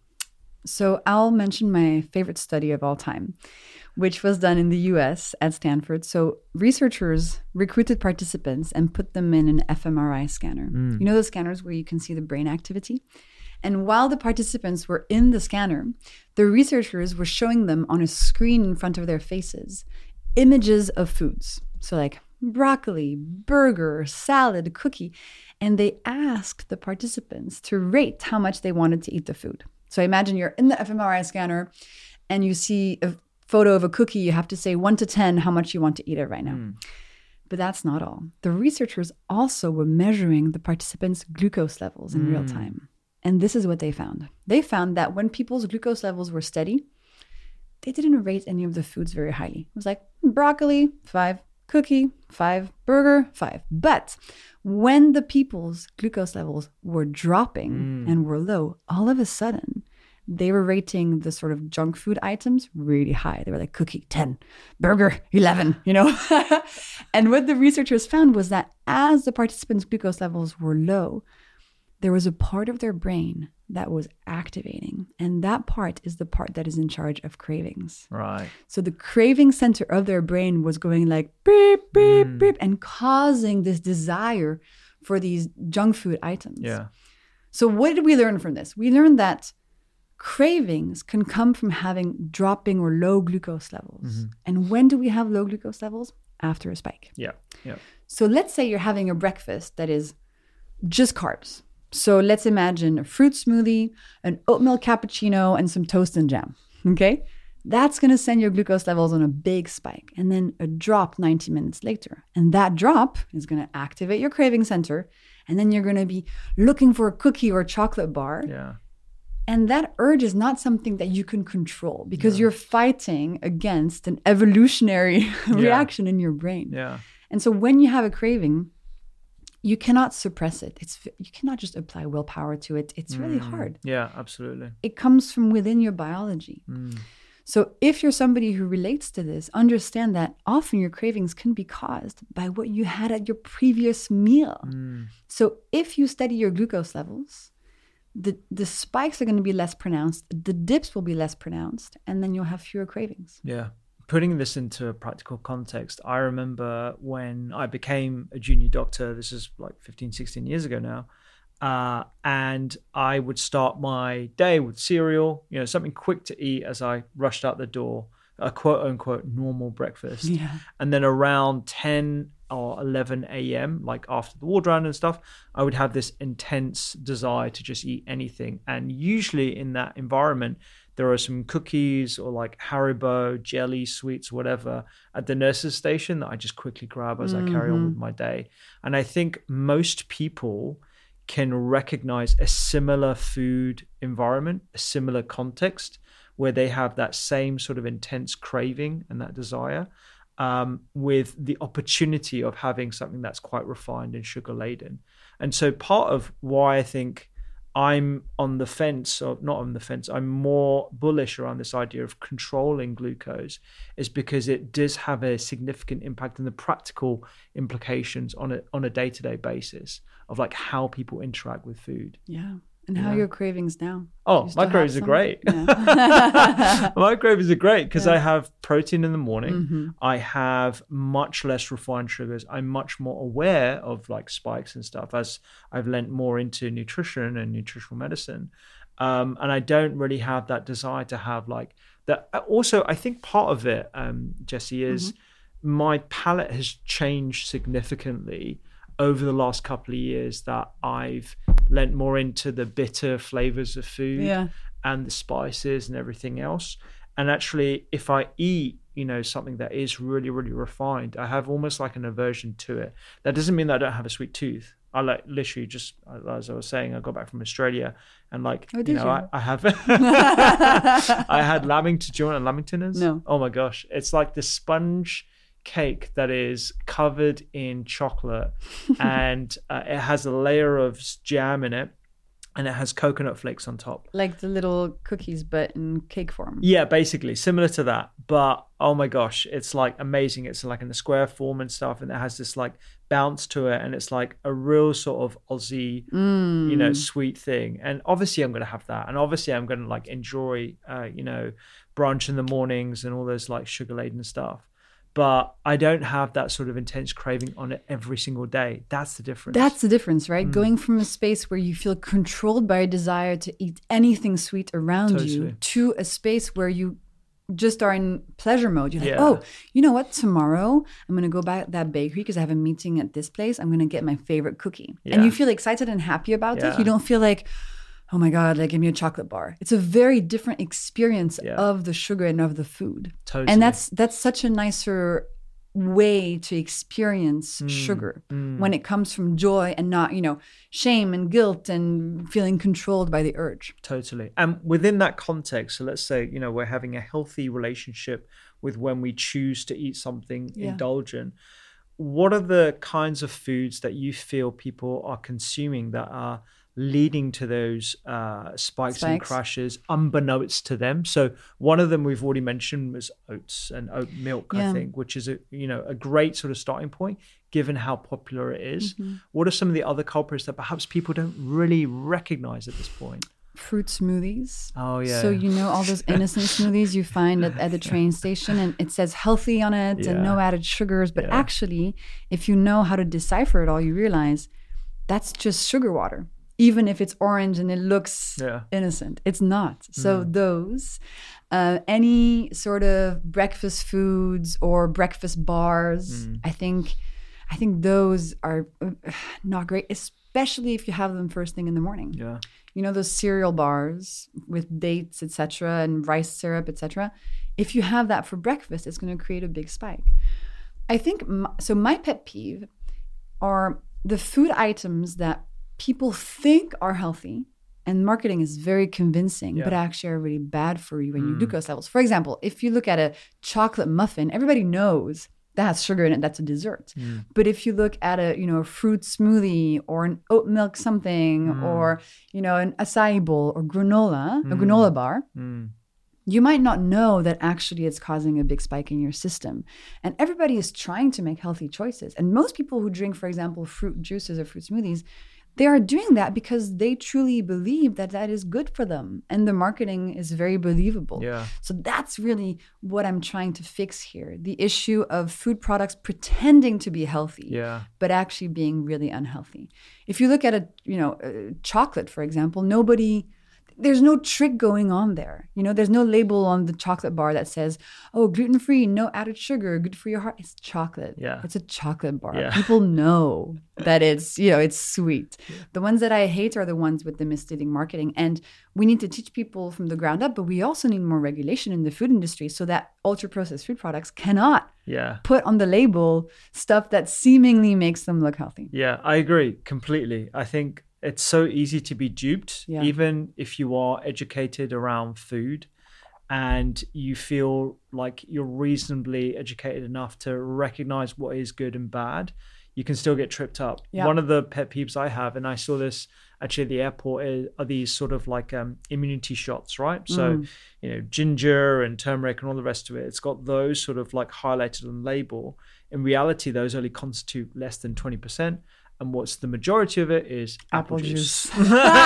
So I'll mention my favorite study of all time, which was done in the U S at Stanford. So researchers recruited participants and put them in an f M R I scanner. Mm. You know those scanners where you can see the brain activity? And while the participants were in the scanner, the researchers were showing them on a screen in front of their faces images of foods. So like broccoli, burger, salad, cookie. And they asked the participants to rate how much they wanted to eat the food. So imagine you're in the f M R I scanner and you see a photo of a cookie. You have to say one to ten how much you want to eat it right now. Mm. But that's not all. The researchers also were measuring the participants' glucose levels in mm. real time. And this is what they found. They found that when people's glucose levels were steady, they didn't rate any of the foods very highly. It was like broccoli, five, cookie, five, burger, five. But when the people's glucose levels were dropping mm. and were low, all of a sudden, they were rating the sort of junk food items really high. They were like cookie, ten, burger, eleven, you know? And what the researchers found was that as the participants' glucose levels were low, there was a part of their brain that was activating. And that part is the part that is in charge of cravings. Right. So the craving center of their brain was going like beep, beep, mm. beep, and causing this desire for these junk food items. Yeah. So what did we learn from this? We learned that cravings can come from having dropping or low glucose levels. Mm-hmm. And when do we have low glucose levels? After a spike. Yeah. Yeah. So let's say you're having a breakfast that is just carbs. So let's imagine a fruit smoothie, an oat milk cappuccino, and some toast and jam, okay? That's going to send your glucose levels on a big spike and then a drop ninety minutes later. And that drop is going to activate your craving center. And then you're going to be looking for a cookie or a chocolate bar. Yeah. And that urge is not something that you can control because yeah. you're fighting against an evolutionary reaction yeah. in your brain. Yeah. And so when you have a craving, you cannot suppress it. It's you cannot just apply willpower to it. It's really mm. hard. Yeah, absolutely. It comes from within your biology. Mm. So if you're somebody who relates to this, understand that often your cravings can be caused by what you had at your previous meal. Mm. So if you study your glucose levels, the, the spikes are going to be less pronounced, the dips will be less pronounced, and then you'll have fewer cravings. Yeah. Putting this into a practical context, I remember when I became a junior doctor, this is like fifteen, sixteen years ago now, uh, and I would start my day with cereal, you know, something quick to eat as I rushed out the door, a quote unquote normal breakfast. Yeah. And then around ten or eleven a.m., like after the ward round and stuff, I would have this intense desire to just eat anything. And usually in that environment, there are some cookies or like Haribo, jelly, sweets, whatever at the nurse's station that I just quickly grab as mm-hmm. I carry on with my day. And I think most people can recognize a similar food environment, a similar context where they have that same sort of intense craving and that desire um, with the opportunity of having something that's quite refined and sugar laden. And so part of why I think I'm on the fence, or not on the fence, I'm more bullish around this idea of controlling glucose, is because it does have a significant impact on the practical implications on a on a day-to-day basis of like how people interact with food. Yeah. And how are Yeah. your cravings now? Oh, Do you still my have cravings are some? great. Yeah. My cravings are great because Yeah. I have protein in the morning. Mm-hmm. I have much less refined sugars. I'm much more aware of like spikes and stuff as I've lent more into nutrition and nutritional medicine. Um, and I don't really have that desire to have like that. Also, I think part of it, um, Jessie, is mm-hmm. my palate has changed significantly over the last couple of years, that I've lent more into the bitter flavors of food Yeah. and the spices and everything else. And actually, if I eat, you know, something that is really, really refined, I have almost like an aversion to it. That doesn't mean that I don't have a sweet tooth. I like literally just, as I was saying, I got back from Australia and like, Oh, did you know, you? I, I have, I had Lamington, do you know what Lamington is? No. Oh my gosh. It's like the sponge cake that is covered in chocolate and uh, it has a layer of jam in it and it has coconut flakes on top. Like the little cookies, but in cake form. Yeah, basically similar to that. But oh my gosh, it's like amazing. It's like in the square form and stuff, and it has this like bounce to it, and it's like a real sort of Aussie, Mm. you know, sweet thing. And obviously, I'm going to have that, and obviously, I'm going to like enjoy, uh, you know, brunch in the mornings and all those like sugar laden stuff. But I don't have that sort of intense craving on it every single day. That's the difference. That's the difference, right? Mm. Going from a space where you feel controlled by a desire to eat anything sweet around you Totally. to a space where you just are in pleasure mode. You're like, Yeah. oh, you know what? Tomorrow I'm going to go back to that bakery because I have a meeting at this place. I'm going to get my favorite cookie. And Yeah. you feel excited and happy about it. Yeah. You don't feel like, oh my God, like give me a chocolate bar. It's a very different experience Yeah. of the sugar and of the food. Totally. And that's that's such a nicer way to experience Mm, sugar mm. when it comes from joy and not, you know, shame and guilt and feeling controlled by the urge. Totally. And within that context, so let's say, you know, we're having a healthy relationship with when we choose to eat something Yeah. indulgent. What are the kinds of foods that you feel people are consuming that are leading to those uh, spikes, and Spikes. crashes unbeknownst to them? So one of them we've already mentioned was oats and oat milk, Yeah. I think, which is a, you know, a great sort of starting point given how popular it is. Mm-hmm. What are some of the other culprits that perhaps people don't really recognize at this point? Fruit smoothies. Oh, yeah. So you know all those innocent smoothies you find at, at the train station and it says healthy on it Yeah. and no added sugars. But Yeah. actually, if you know how to decipher it all, you realize that's just sugar water. Even if it's orange and it looks Yeah. innocent, it's not. So those, uh, any sort of breakfast foods or breakfast bars, I think, I think those are uh, not great, especially if you have them first thing in the morning. Yeah. You know those cereal bars with dates, et cetera, and rice syrup, et cetera. If you have that for breakfast, it's going to create a big spike. I think my, so. My pet peeve are the food items that people think are healthy, and marketing is very convincing, Yeah. but actually are really bad for you when you glucose levels. For example, if you look at a chocolate muffin, everybody knows that has sugar in it. That's a dessert. But if you look at a, you know, a fruit smoothie or an oat milk something or, you know, an acai bowl or granola, a granola bar, Mm. you might not know that actually it's causing a big spike in your system. And everybody is trying to make healthy choices. And most people who drink, for example, fruit juices or fruit smoothies, they are doing that because they truly believe that that is good for them. And the marketing is very believable. Yeah. So that's really what I'm trying to fix here. The issue of food products pretending to be healthy, Yeah. but actually being really unhealthy. If you look at a, you know, a chocolate, for example, nobody, there's no trick going on there. You know, there's no label on the chocolate bar that says, oh, gluten-free, no added sugar, good for your heart. It's chocolate. Yeah. It's a chocolate bar. Yeah. People know that it's, you know, it's sweet. The ones that I hate are the ones with the misleading marketing. And we need to teach people from the ground up, but we also need more regulation in the food industry so that ultra-processed food products cannot Yeah. put on the label stuff that seemingly makes them look healthy. Yeah, I agree completely. I think it's so easy to be duped, Yeah. even if you are educated around food and you feel like you're reasonably educated enough to recognize what is good and bad. you can still get tripped up. Yeah. One of the pet peeves I have, and I saw this actually at the airport, is, are these sort of like um, immunity shots, right? So, Mm. you know, ginger and turmeric and all the rest of it, it's got those sort of like highlighted on the label. In reality, those only constitute less than twenty percent. And what's the majority of it is apple, Apple juice. juice.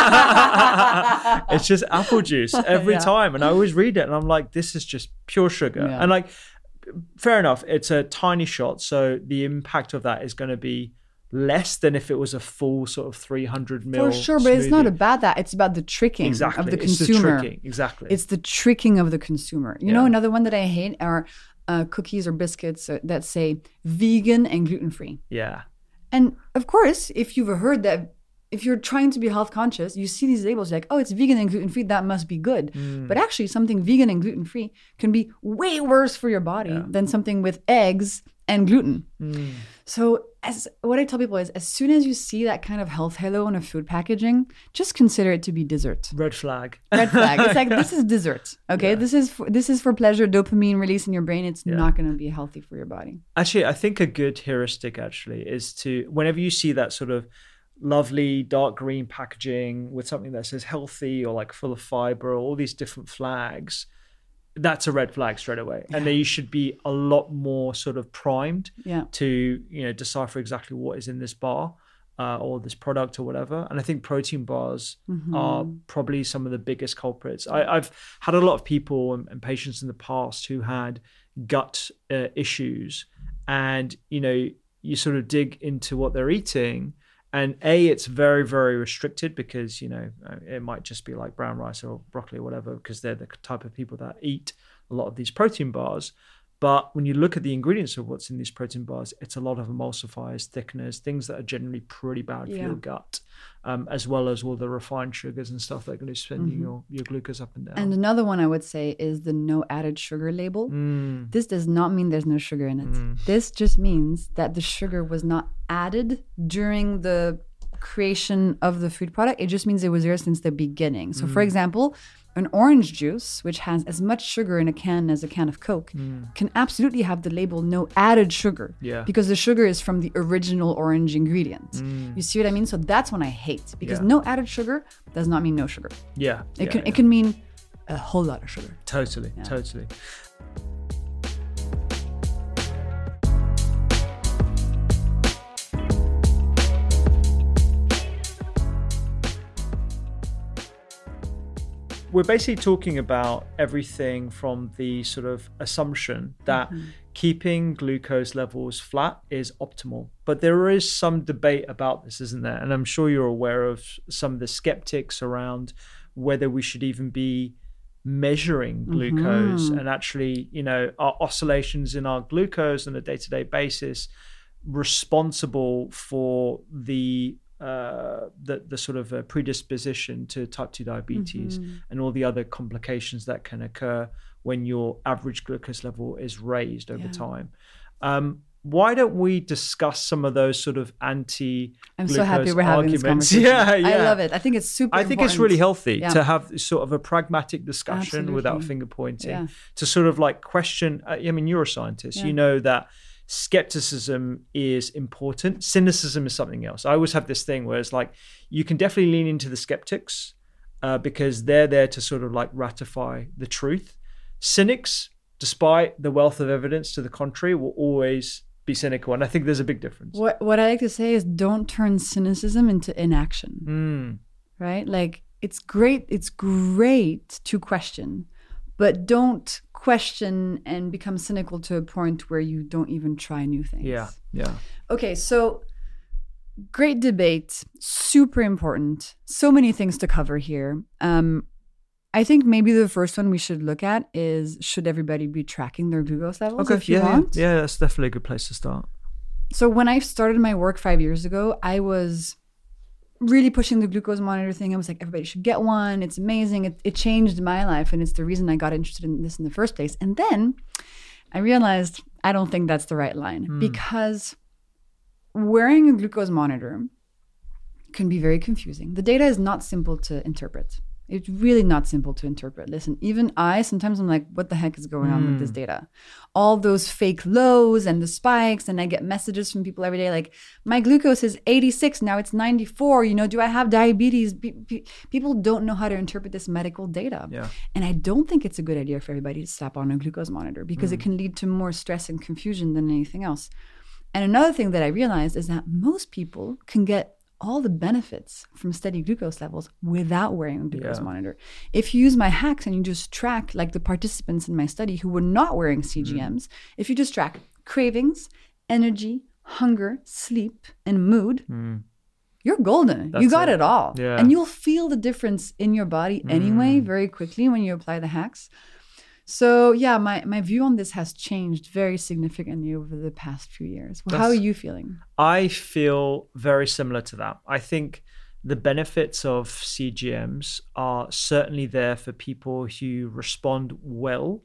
It's just apple juice every Yeah. time. And I always read it and I'm like, this is just pure sugar. Yeah. And like, fair enough, it's a tiny shot. So the impact of that is going to be less than if it was a full sort of three hundred mil. For sure, but it's not smoothie. about that. It's about the tricking Exactly. of the It's consumer. the tricking. Exactly. It's the tricking of the consumer. You Yeah. know, another one that I hate are uh, cookies or biscuits uh, that say vegan and gluten-free. yeah. And of course, if you've heard that, if you're trying to be health conscious, you see these labels like, oh, it's vegan and gluten-free, that must be good. Mm. But actually, something vegan and gluten-free can be way worse for your body Yeah. than something with eggs and gluten. Mm. So as what I tell people is, as soon as you see that kind of health halo on a food packaging, just consider it to be dessert. Red flag. Red flag. It's like, this is dessert. Okay, Yeah. this is for, this is for pleasure, dopamine release in your brain. It's Yeah. not going to be healthy for your body. Actually, I think a good heuristic actually is to, whenever you see that sort of lovely dark green packaging with something that says healthy or like full of fiber or all these different flags, that's a red flag straight away. And then you should be a lot more sort of primed Yeah. to, you know, decipher exactly what is in this bar uh, or this product or whatever. And I think protein bars Mm-hmm. are probably some of the biggest culprits. I, I've had a lot of people and, and patients in the past who had gut uh, issues, and, you know, you sort of dig into what they're eating. And A, it's very, very restricted because, you know, it might just be like brown rice or broccoli or whatever, because they're the type of people that eat a lot of these protein bars. But when you look at the ingredients of what's in these protein bars, it's a lot of emulsifiers, thickeners, things that are generally pretty bad for Yeah. your gut, um, as well as all the refined sugars and stuff that are going to send Mm-hmm. your, your glucose up and down. And another one I would say is the no added sugar label. Mm, This does not mean there's no sugar in it. Mm. This just means that the sugar was not added during the creation of the food product. It just means it was there since the beginning. So, Mm. for example, an orange juice, which has as much sugar in a can as a can of Coke, can absolutely have the label no added sugar. Mm. Yeah. Because the sugar is from the original orange ingredient. You see what I mean? So that's one I hate, because Mm. Yeah. no added sugar does not mean no sugar. yeah. It yeah, can yeah. it can mean a whole lot of sugar. Totally, totally. We're basically talking about everything from the sort of assumption that keeping glucose levels flat is optimal. But there is some debate about this, isn't there? And I'm sure you're aware of some of the skeptics around whether we should even be measuring glucose and actually, you know, our oscillations in our glucose on a day-to-day basis responsible for the uh, the the sort of uh, predisposition to type two diabetes and all the other complications that can occur when your average glucose level is raised over Yeah. time. Um, why don't we discuss some of those sort of anti? I'm so happy we're having this arguments? conversation. Yeah, yeah. I love it. I think it's super I think it's important. really healthy Yeah. to have sort of a pragmatic discussion without Absolutely. finger pointing, Yeah. to sort of like question. I mean, you're a scientist, Yeah. you know that skepticism is important. Cynicism is something else. I always have this thing where it's like, you can definitely lean into the skeptics uh, because they're there to sort of like ratify the truth. Cynics, despite the wealth of evidence to the contrary, will always be cynical. And I think there's a big difference. What what I like to say is, don't turn cynicism into inaction. Mm, Right? Like, it's great. It's great to question, but don't question and become cynical to a point where you don't even try new things. yeah, yeah. Okay, so great debate, super important. So many things to cover here. Um, I think maybe the first one we should look at is, should everybody be tracking their glucose levels Okay, if you yeah, want? yeah, yeah, that's definitely a good place to start. So when I started my work five years ago, I was really pushing the glucose monitor thing. I was like, everybody should get one. It's amazing. It, it changed my life. And it's the reason I got interested in this in the first place. And then I realized I don't think that's the right line, because wearing a glucose monitor can be very confusing. The data is not simple to interpret. It's really not simple to interpret. Listen, even I, sometimes I'm like, what the heck is going on mm. with this data? All those fake lows and the spikes, and I get messages from people every day like, my glucose is eighty-six, now it's ninety-four. You know, do I have diabetes? Pe- pe- people don't know how to interpret this medical data. Yeah. And I don't think it's a good idea for everybody to slap on a glucose monitor because mm. it can lead to more stress and confusion than anything else. And another thing that I realized is that most people can get all the benefits from steady glucose levels without wearing a glucose yeah. monitor. If you use my hacks and you just track, like the participants in my study who were not wearing C G Ms, mm. if you just track cravings, energy, hunger, sleep, and mood, mm. you're golden. That's you got it, it all. Yeah. And you'll feel the difference in your body anyway, mm. very quickly when you apply the hacks. So yeah, my, my view on this has changed very significantly over the past few years. Well, how are you feeling? I feel very similar to that. I think the benefits of C G Ms are certainly there for people who respond well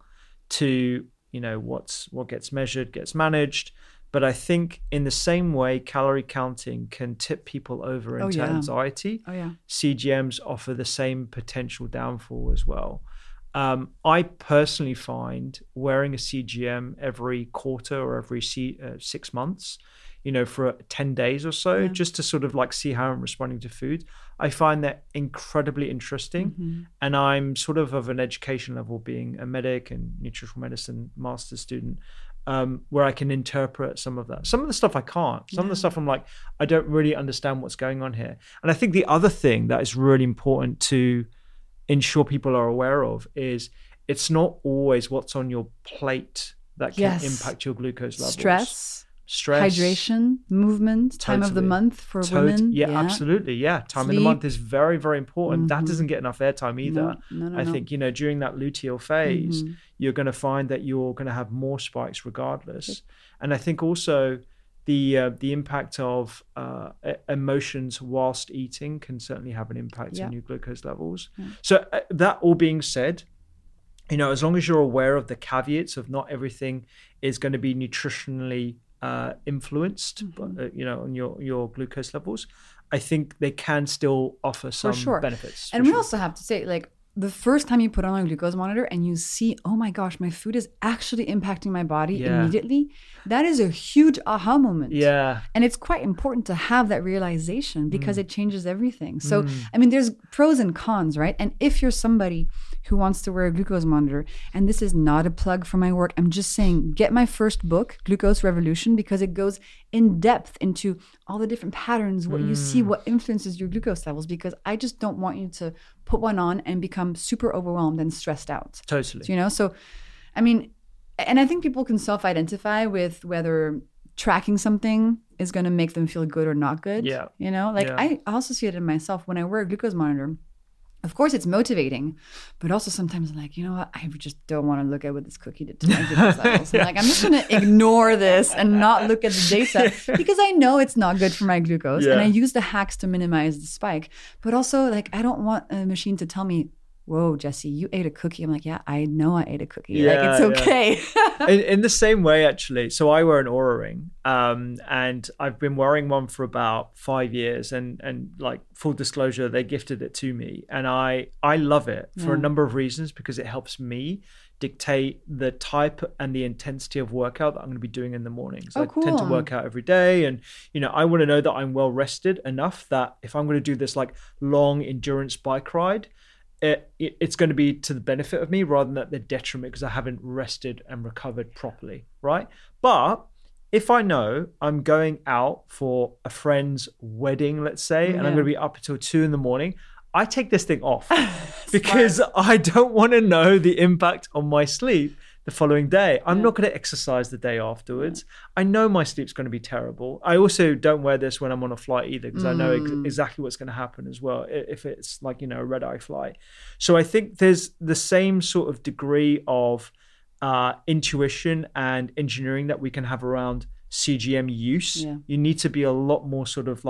to, you know, what's what gets measured, gets managed. But I think in the same way calorie counting can tip people over into oh, yeah. anxiety, oh, yeah. C G Ms offer the same potential downfall as well. Um, I personally find wearing a C G M every quarter or every C, uh, six months, you know, for ten days or so, yeah. just to sort of like see how I'm responding to food, I find that incredibly interesting. Mm-hmm. And I'm sort of of an education level, being a medic and nutritional medicine master's student, um, where I can interpret some of that. Some of the stuff I can't. Some yeah. of the stuff I'm like, I don't really understand what's going on here. And I think the other thing that is really important to ensure people are aware of is it's not always what's on your plate that can yes. impact your glucose levels. Stress, stress, hydration, movement, totally. time of the month for Tot- women. Yeah, yeah, absolutely. Yeah, time Sleep. of the month is very, very important. Mm-hmm. That doesn't get enough airtime either. No, no, no, I no. think, you know, during that luteal phase, mm-hmm. you're going to find that you're going to have more spikes regardless. Yep. And I think also the uh, the impact of uh, emotions whilst eating can certainly have an impact yeah. on your glucose levels. Yeah. So uh, that all being said, you know, as long as you're aware of the caveats of not everything is going to be nutritionally uh, influenced, mm-hmm. but, uh, you know, on your, your glucose levels, I think they can still offer some sure. benefits. And we sure. also have to say, like, the first time you put on a glucose monitor and you see, oh my gosh, my food is actually impacting my body yeah. immediately, that is a huge aha moment. Yeah. And it's quite important to have that realization because mm. it changes everything. So, mm. I mean, there's pros and cons, right? And if you're somebody who wants to wear a glucose monitor, and this is not a plug for my work, I'm just saying, get my first book, Glucose Revolution, because it goes in depth into all the different patterns, what mm. you see, what influences your glucose levels, because I just don't want you to put one on and become super overwhelmed and stressed out. Totally. You know, so, I mean, and I think people can self-identify with whether tracking something is going to make them feel good or not good. Yeah. You know, like yeah. I also see it in myself when I wear a glucose monitor. Of course, it's motivating, but also sometimes I'm like, you know what? I just don't want to look at what this cookie did to my glucose levels. I'm like, I'm just going to ignore this and not look at the data because I know it's not good for my glucose. Yeah. And I use the hacks to minimize the spike. But also, like, I don't want a machine to tell me, whoa, Jesse, you ate a cookie. I'm like, yeah, I know I ate a cookie. Yeah, like, it's okay. Yeah. in, in the same way, actually. So I wear an Oura ring, um, and I've been wearing one for about five years. And and like full disclosure, they gifted it to me, and I I love it for yeah. a number of reasons because it helps me dictate the type and the intensity of workout that I'm going to be doing in the mornings. Oh, I cool. tend to work out every day, and you know I want to know that I'm well rested enough that if I'm going to do this like long endurance bike ride, It, it, it's going to be to the benefit of me rather than at the detriment because I haven't rested and recovered properly, right? But if I know I'm going out for a friend's wedding, let's say, yeah. and I'm going to be up until two in the morning, I take this thing off because I don't want to know the impact on my sleep the following day. I'm yeah. not going to exercise the day afterwards. Yeah. I know my sleep's going to be terrible. I also don't wear this when I'm on a flight either because mm. I know ex- exactly what's going to happen as well if it's like, you know, a red eye flight. So I think there's the same sort of degree of uh, intuition and engineering that we can have around C G M use. Yeah. You need to be a lot more sort of like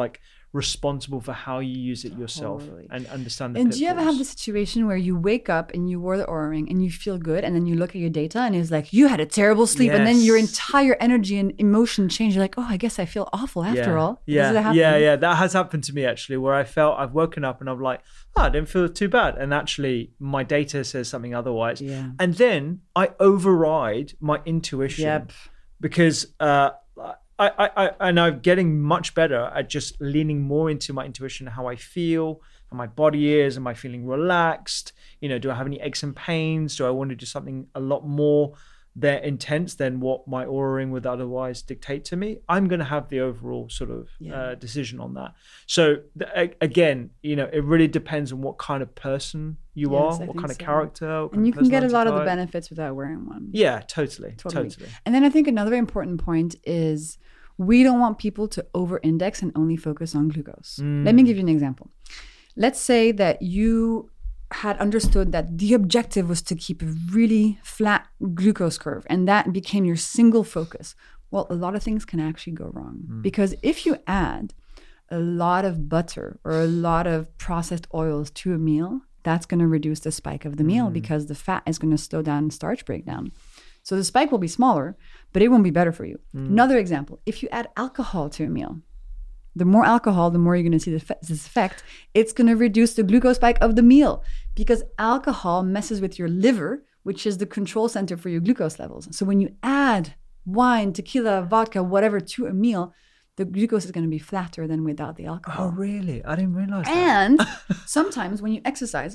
responsible for how you use it yourself Totally. and understand the And pitfalls. do you ever have the situation where you wake up and you wore the Oura Ring and you feel good, and then you look at your data and it's like you had a terrible sleep, and then your Yes. entire energy and emotion change. You're like, oh, I guess I feel awful after yeah. all. Yeah, Does it happen? yeah, yeah. That has happened to me actually, where I felt I've woken up and I'm like, oh, I didn't feel too bad, and actually my data says something otherwise. Yeah. And then I override my intuition Yep. because uh, I, I, I, and I'm getting much better at just leaning more into my intuition, how I feel, how my body is. Am I feeling relaxed? You know, do I have any aches and pains? Do I want to do something a lot more there intense than what my Oura Ring would otherwise dictate to me? I'm going to have the overall sort of Yeah. uh, decision on that. So th- again, you know, it really depends on what kind of person you Yes, are, I what think kind of so. character. what kind And you of can get a personality lot of the type. benefits without wearing one. Yeah, totally, Totally. totally. And then I think another important point is we don't want people to over-index and only focus on glucose. Mm. Let me give you an example. Let's say that you had understood that the objective was to keep a really flat glucose curve, and that became your single focus. Well, a lot of things can actually go wrong. Mm. Because if you add a lot of butter or a lot of processed oils to a meal, that's going to reduce the spike of the meal Mm. because the fat is going to slow down starch breakdown. So the spike will be smaller, but it won't be better for you. Mm. Another example, if you add alcohol to a meal, the more alcohol, the more you're going to see the, this effect. It's going to reduce the glucose spike of the meal because alcohol messes with your liver, which is the control center for your glucose levels. So when you add wine, tequila, vodka, whatever to a meal, the glucose is going to be flatter than without the alcohol. Oh, really? I didn't realize that. And sometimes when you exercise,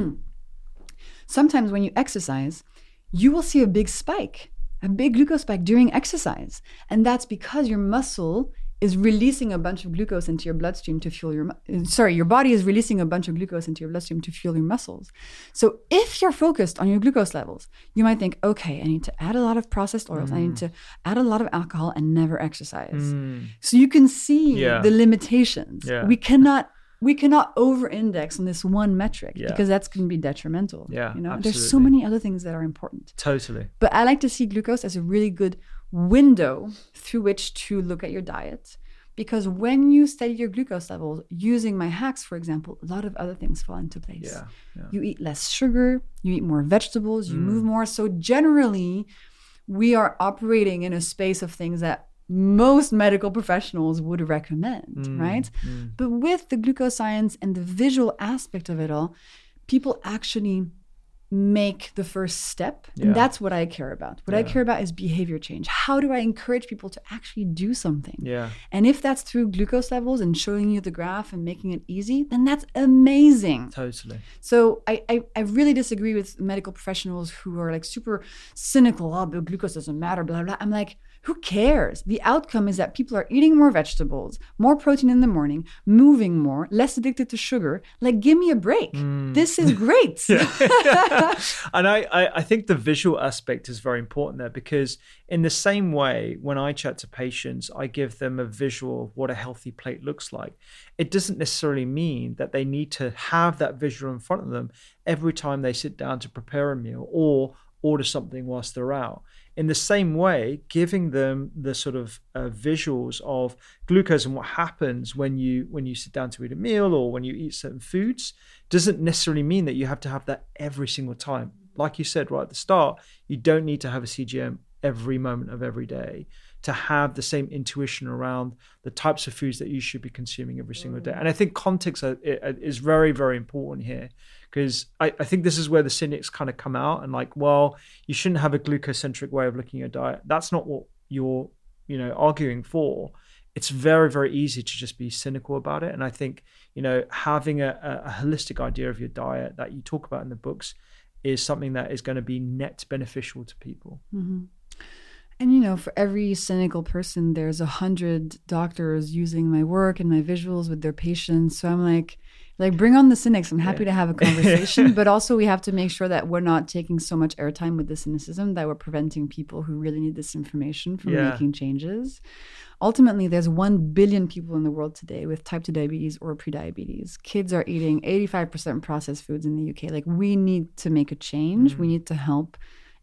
sometimes when you exercise, you will see a big spike, a big glucose spike during exercise. And that's because your muscle is releasing a bunch of glucose into your bloodstream to fuel your, mu- sorry, your body is releasing a bunch of glucose into your bloodstream to fuel your muscles. So if you're focused on your glucose levels, you might think, okay, I need to add a lot of processed oils. Mm. I need to add a lot of alcohol and never exercise. Mm. So you can see Yeah. the limitations. Yeah. We cannot we cannot over-index on this one metric Yeah. because that's going to be detrimental. Yeah, you know, there's so absolutely. many other things that are important. Totally. But I like to see glucose as a really good window through which to look at your diet. Because when you study your glucose levels, using my hacks, for example, a lot of other things fall into place. Yeah, yeah. You eat less sugar, you eat more vegetables, you Mm. move more. So generally, we are operating in a space of things that most medical professionals would recommend, Mm, right? mm. But with the glucose science and the visual aspect of it all, people actually make the first step. Yeah. And that's what I care about. What I Yeah. care about is behavior change. How do I encourage people to actually do something? Yeah. And if that's through glucose levels and showing you the graph and making it easy, then that's amazing. Totally. So I, I, I really disagree with medical professionals who are like super cynical. Oh, but glucose doesn't matter, blah, blah. I'm like, who cares? The outcome is that people are eating more vegetables, more protein in the morning, moving more, less addicted to sugar. Like, give me a break. Mm. This is great. And I, I, I think the visual aspect is very important there, because in the same way, when I chat to patients, I give them a visual of what a healthy plate looks like. It doesn't necessarily mean that they need to have that visual in front of them every time they sit down to prepare a meal or order something whilst they're out. In the same way, giving them the sort of uh, visuals of glucose and what happens when you when you sit down to eat a meal or when you eat certain foods doesn't necessarily mean that you have to have that every single time. Like you said right at the start, you don't need to have a C G M every moment of every day to have the same intuition around the types of foods that you should be consuming every single day. And I think context is very, very important here, because I, I think this is where the cynics kind of come out and like, well, you shouldn't have a glucocentric way of looking at your diet. That's not what you're, you know, arguing for. It's very, very easy to just be cynical about it. And I think, you know, having a, a holistic idea of your diet that you talk about in the books is something that is going to be net beneficial to people. Mm-hmm. And, you know, for every cynical person, there's a hundred doctors using my work and my visuals with their patients. So I'm like, like, bring on the cynics. I'm happy Yeah. to have a conversation, but also we have to make sure that we're not taking so much airtime with the cynicism that we're preventing people who really need this information from Yeah. making changes. Ultimately, there's one billion people in the world today with type two diabetes or prediabetes. Kids are eating eighty-five percent processed foods in the U K. Like, we need to make a change. Mm. We need to help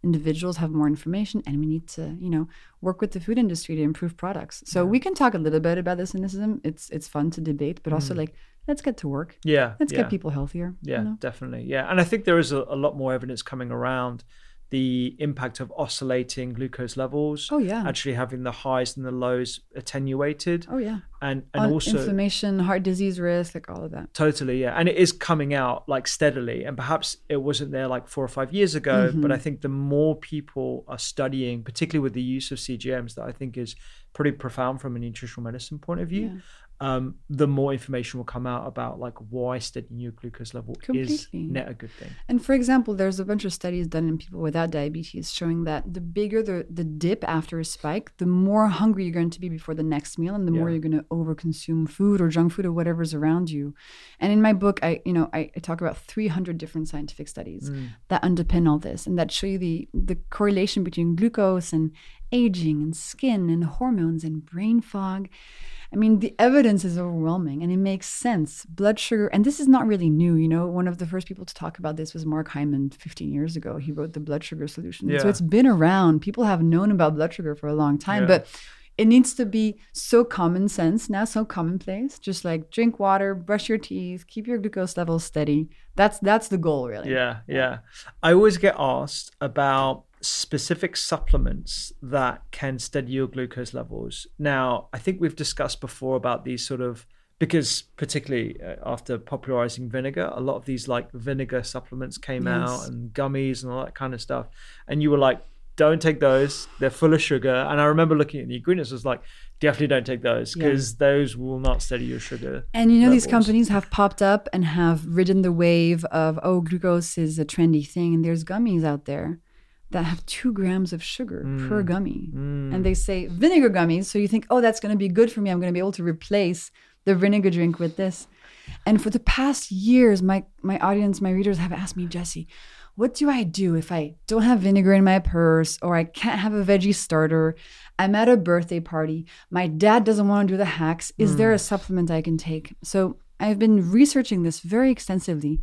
individuals have more information, and we need to, you know, work with the food industry to improve products. So yeah. we can talk a little bit about the cynicism. It's it's fun to debate, but also mm. like, let's get to work. Yeah. Let's yeah. get people healthier. Yeah, you know? definitely. Yeah. And I think there is a, a lot more evidence coming around the impact of oscillating glucose levels. Oh, yeah. Actually having the highs and the lows attenuated. Oh, yeah. And and On also inflammation, heart disease risk, like all of that. Totally, yeah. And it is coming out like steadily. And perhaps it wasn't there like four or five years ago, mm-hmm. but I think the more people are studying, particularly with the use of C G Ms, that I think is pretty profound from a nutritional medicine point of view. Yeah. Um, the more information will come out about like why steadying your glucose level Completely. Is net a good thing. And for example, there's a bunch of studies done in people without diabetes showing that the bigger the, the dip after a spike, the more hungry you're going to be before the next meal, and the yeah. more you're going to overconsume food or junk food or whatever's around you. And in my book, I you know I, I talk about three hundred different scientific studies mm. that underpin all this and that show you the the correlation between glucose and aging and skin and hormones and brain fog. I mean, the evidence is overwhelming and it makes sense. Blood sugar, and this is not really new, you know, one of the first people to talk about this was Mark Hyman fifteen years ago. He wrote the blood sugar solution. Yeah. So it's been around. People have known about blood sugar for a long time, yeah. but it needs to be so common sense now, so commonplace. Just like drink water, brush your teeth, keep your glucose levels steady. That's that's the goal, really. Yeah, yeah. I always get asked about specific supplements that can steady your glucose levels. Now, I think we've discussed before about these sort of, because particularly after popularizing vinegar, a lot of these like vinegar supplements came yes. out and gummies and all that kind of stuff. And you were like, don't take those. They're full of sugar. And I remember looking at the ingredients, I was like, definitely don't take those because yeah. those will not steady your sugar. And you know, levels. These companies have popped up and have ridden the wave of, oh, glucose is a trendy thing. And there's gummies out there that have two grams of sugar mm. per gummy. Mm. And they say vinegar gummies. So you think, oh, that's going to be good for me. I'm going to be able to replace the vinegar drink with this. And for the past years, my, my audience, my readers have asked me, Jessie, what do I do if I don't have vinegar in my purse or I can't have a veggie starter? I'm at a birthday party. My dad doesn't want to do the hacks. Is mm. there a supplement I can take? So I've been researching this very extensively.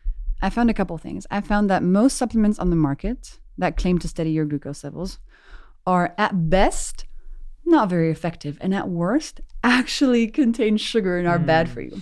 I found a couple things. I found that most supplements on the market that claim to steady your glucose levels are at best not very effective and at worst actually contain sugar and are mm. bad for you.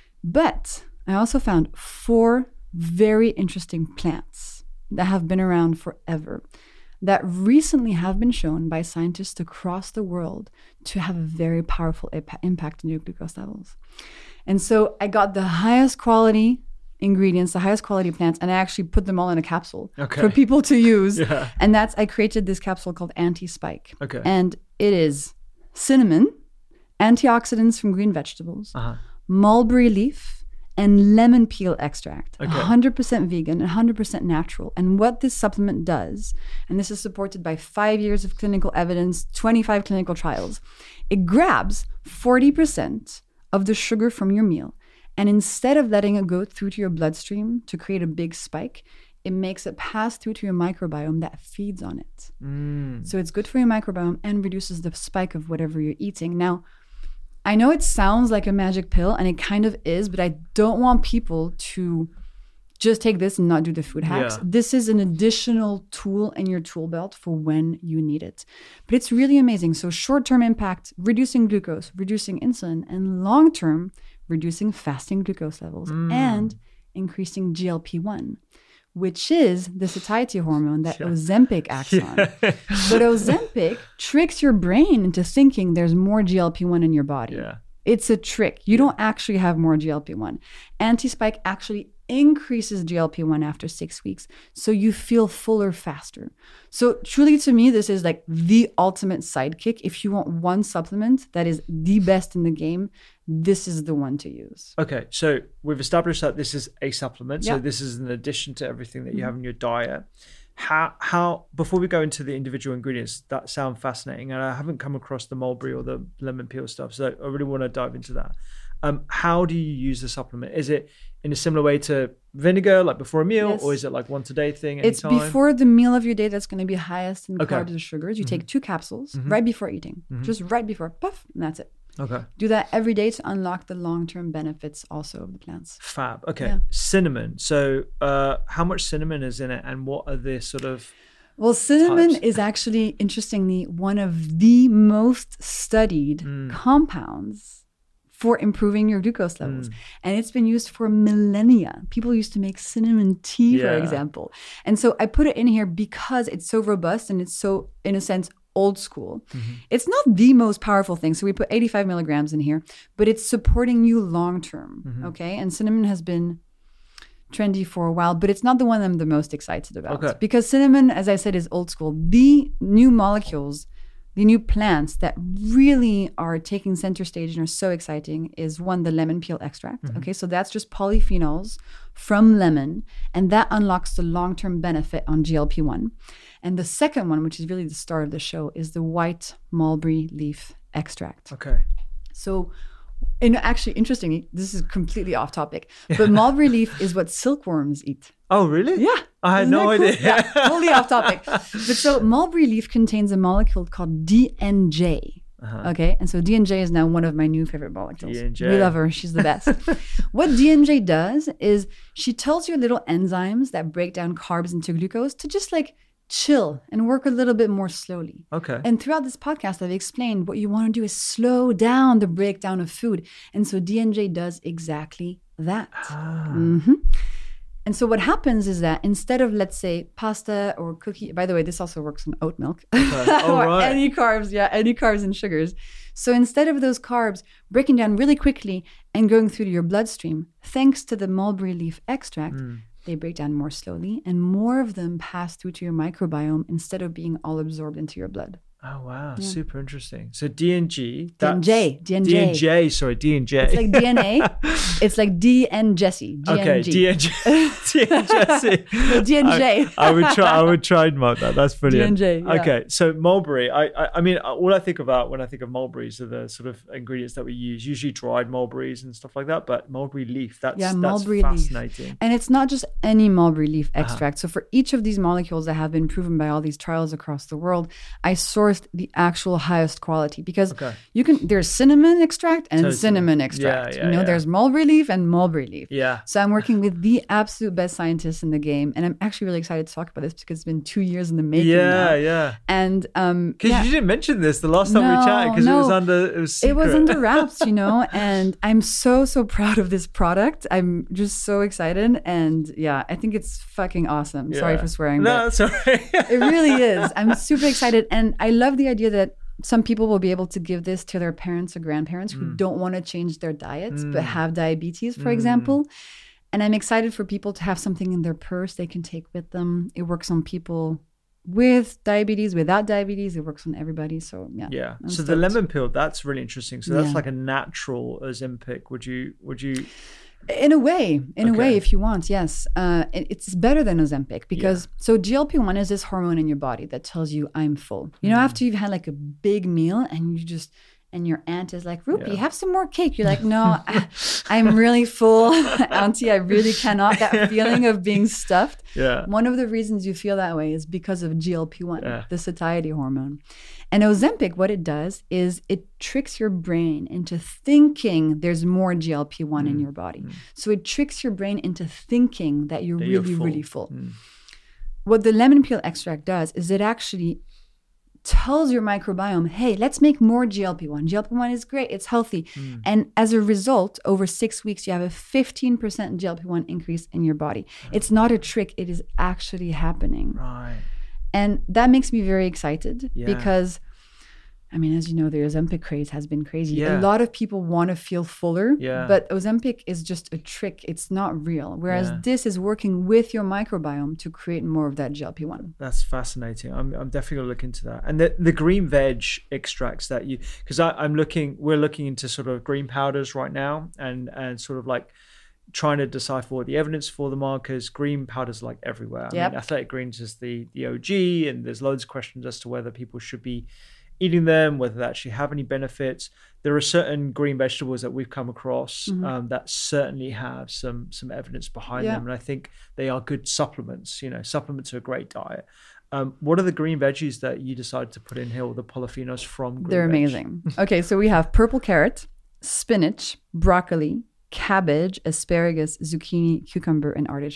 But I also found four very interesting plants that have been around forever that recently have been shown by scientists across the world to have a very powerful ip- impact on your glucose levels. And so I got the highest quality ingredients, the highest quality plants, and I actually put them all in a capsule okay. for people to use. Yeah. And that's, I created this capsule called Anti-Spike. Okay. And it is cinnamon, antioxidants from green vegetables, uh-huh. mulberry leaf, and lemon peel extract. Okay. one hundred percent vegan and one hundred percent natural. And what this supplement does, and this is supported by five years of clinical evidence, twenty-five clinical trials, it grabs forty percent of the sugar from your meal. And instead of letting it go through to your bloodstream to create a big spike, it makes it pass through to your microbiome that feeds on it. Mm. So it's good for your microbiome and reduces the spike of whatever you're eating. Now, I know it sounds like a magic pill, and it kind of is, but I don't want people to just take this and not do the food hacks. Yeah. This is an additional tool in your tool belt for when you need it. But it's really amazing. So short-term impact, reducing glucose, reducing insulin, and long-term, reducing fasting glucose levels mm. and increasing G L P one, which is the satiety hormone that yeah. Ozempic acts yeah. on. But Ozempic tricks your brain into thinking there's more G L P one in your body. Yeah. It's a trick. You don't actually have more G L P one. Anti-Spike actually increases G L P one after six weeks. So you feel fuller faster. So truly to me, this is like the ultimate sidekick. If you want one supplement that is the best in the game, this is the one to use. Okay. So we've established that this is a supplement. Yeah. So this is an addition to everything that you mm-hmm. have in your diet. How, how, before we go into the individual ingredients that sound fascinating, and I haven't come across the mulberry or the lemon peel stuff, so I really want to dive into that. Um, how do you use the supplement? Is it in a similar way to vinegar, like before a meal, yes. or is it like once a day thing? Anytime? It's before the meal of your day that's going to be highest in okay. carbs and sugars. You mm-hmm. take two capsules mm-hmm. right before eating, mm-hmm. just right before, puff, and that's it. Okay. Do that every day to unlock the long-term benefits also of the plants. Fab. Okay. Yeah. Cinnamon. So uh, how much cinnamon is in it, and what are the sort of Well, cinnamon types. is actually, interestingly, one of the most studied Mm. compounds for improving your glucose levels. Mm. And it's been used for millennia. People used to make cinnamon tea, for Yeah. example. And so I put it in here because it's so robust and it's so, in a sense, old school. Mm-hmm. It's not the most powerful thing. So we put eighty-five milligrams in here, but it's supporting you long term. Mm-hmm. Okay. And cinnamon has been trendy for a while, but it's not the one I'm the most excited about. Okay. Because cinnamon, as I said, is old school. The new molecules, the new plants that really are taking center stage and are so exciting is one, the lemon peel extract. Mm-hmm. Okay, so that's just polyphenols from lemon, and that unlocks the long-term benefit on G L P one. And the second one, which is really the star of the show, is the white mulberry leaf extract. Okay. So, and actually, interestingly, this is completely off topic, but mulberry leaf is what silkworms eat. Oh, really? Yeah. I had Isn't no that cool? idea. Yeah, totally off topic. But so mulberry leaf contains a molecule called D N J. Uh-huh. Okay. And so D N J is now one of my new favorite molecules. D N J. We love her. She's the best. What D N J does is she tells your little enzymes that break down carbs into glucose to just like chill and work a little bit more slowly. Okay. And throughout this podcast, I've explained what you want to do is slow down the breakdown of food. And so D N J does exactly that. Ah. hmm And so what happens is that instead of, let's say, pasta or cookie, by the way, this also works on oat milk, Oh, or right. any carbs, yeah, any carbs and sugars. So instead of those carbs breaking down really quickly and going through to your bloodstream, thanks to the mulberry leaf extract, Mm. they break down more slowly and more of them pass through to your microbiome instead of being all absorbed into your blood. Oh, wow. Super interesting. So D N G. D N J, D N J. D N J, sorry, D N J. It's like D N A. It's like D N Jesse. D N G. Okay, D N J. D N Jesse. No, D N J. I, I would try. I would trademark that. That's brilliant. D N J, yeah. Okay, so mulberry. I, I. I mean, all I think about when I think of mulberries are the sort of ingredients that we use. Usually dried mulberries and stuff like that. But mulberry leaf. That's Yeah, that's mulberry fascinating. leaf. And it's not just any mulberry leaf Uh-huh. extract. So for each of these molecules that have been proven by all these trials across the world, I sourced the actual highest quality because Okay. you can. There's cinnamon extract and Totally. cinnamon extract. Yeah, yeah, you know, yeah. there's mulberry leaf and mulberry leaf. Yeah. So I'm working with the absolute best scientists in the game, and I'm actually really excited to talk about this because it's been two years in the making. Yeah, now. yeah. And um, Because yeah. you didn't mention this the last time we No, chatted because it no. was under it was secret. It was under wraps, you know, and I'm so, so proud of this product. I'm just so excited. And yeah, I think it's fucking awesome. Sorry Yeah. for swearing. No, but sorry. it really is. I'm super excited. And I love the idea that some people will be able to give this to their parents or grandparents who Mm. don't want to change their diets, but have diabetes, for example. And I'm excited for people to have something in their purse they can take with them. It works on people with diabetes, without diabetes. It works on everybody. So yeah. Yeah. I'm So the stoked. lemon peel, that's really interesting. So that's Yeah. like a natural Ozempic. Would you? Would you? In a way, in a way, Okay. if you want, yes. Uh, it- it's better than Ozempic because, so G L P one is this hormone in your body that tells you I'm full. You know, Mm. after you've had like a big meal and you just, and your aunt is like, Rupi, Yeah. have some more cake. You're like, no, I, I'm really full. Auntie, I really cannot. That feeling of being stuffed. Yeah. One of the reasons you feel that way is because of G L P one, Yeah. the satiety hormone. And Ozempic, what it does is it tricks your brain into thinking there's more G L P one in your body. So it tricks your brain into thinking that you're That you're really, full. really full. Mm. What the lemon peel extract does is it actually tells your microbiome, hey, let's make more G L P one. G L P one is great. It's healthy. Mm. And as a result, over six weeks, you have a fifteen percent G L P one increase in your body. It's not a trick. It is actually happening. Right. And that makes me very excited Yeah. because, I mean, as you know, the Ozempic craze has been crazy. Yeah. A lot of people want to feel fuller, Yeah. but Ozempic is just a trick. It's not real. Whereas Yeah. this is working with your microbiome to create more of that G L P one. That's fascinating. I'm, I'm definitely going to look into that. And the, the green veg extracts that you, because I'm looking, we're looking into sort of green powders right now and, and sort of like trying to decipher what the evidence for the markers. Green powders like everywhere. I Yep. mean, Athletic Greens is the, the O G, and there's loads of questions as to whether people should be eating them, whether they actually have any benefits. There are certain green vegetables that we've come across Mm-hmm. um, that certainly have some some evidence behind Yeah. them, and I think they are good supplements. You know, supplements are a great diet. Um, what are the green veggies that you decided to put in here, or the polyphenols from green They're veg? amazing. Okay, so we have purple carrot, spinach, broccoli, cabbage, asparagus, zucchini, cucumber, and artichoke.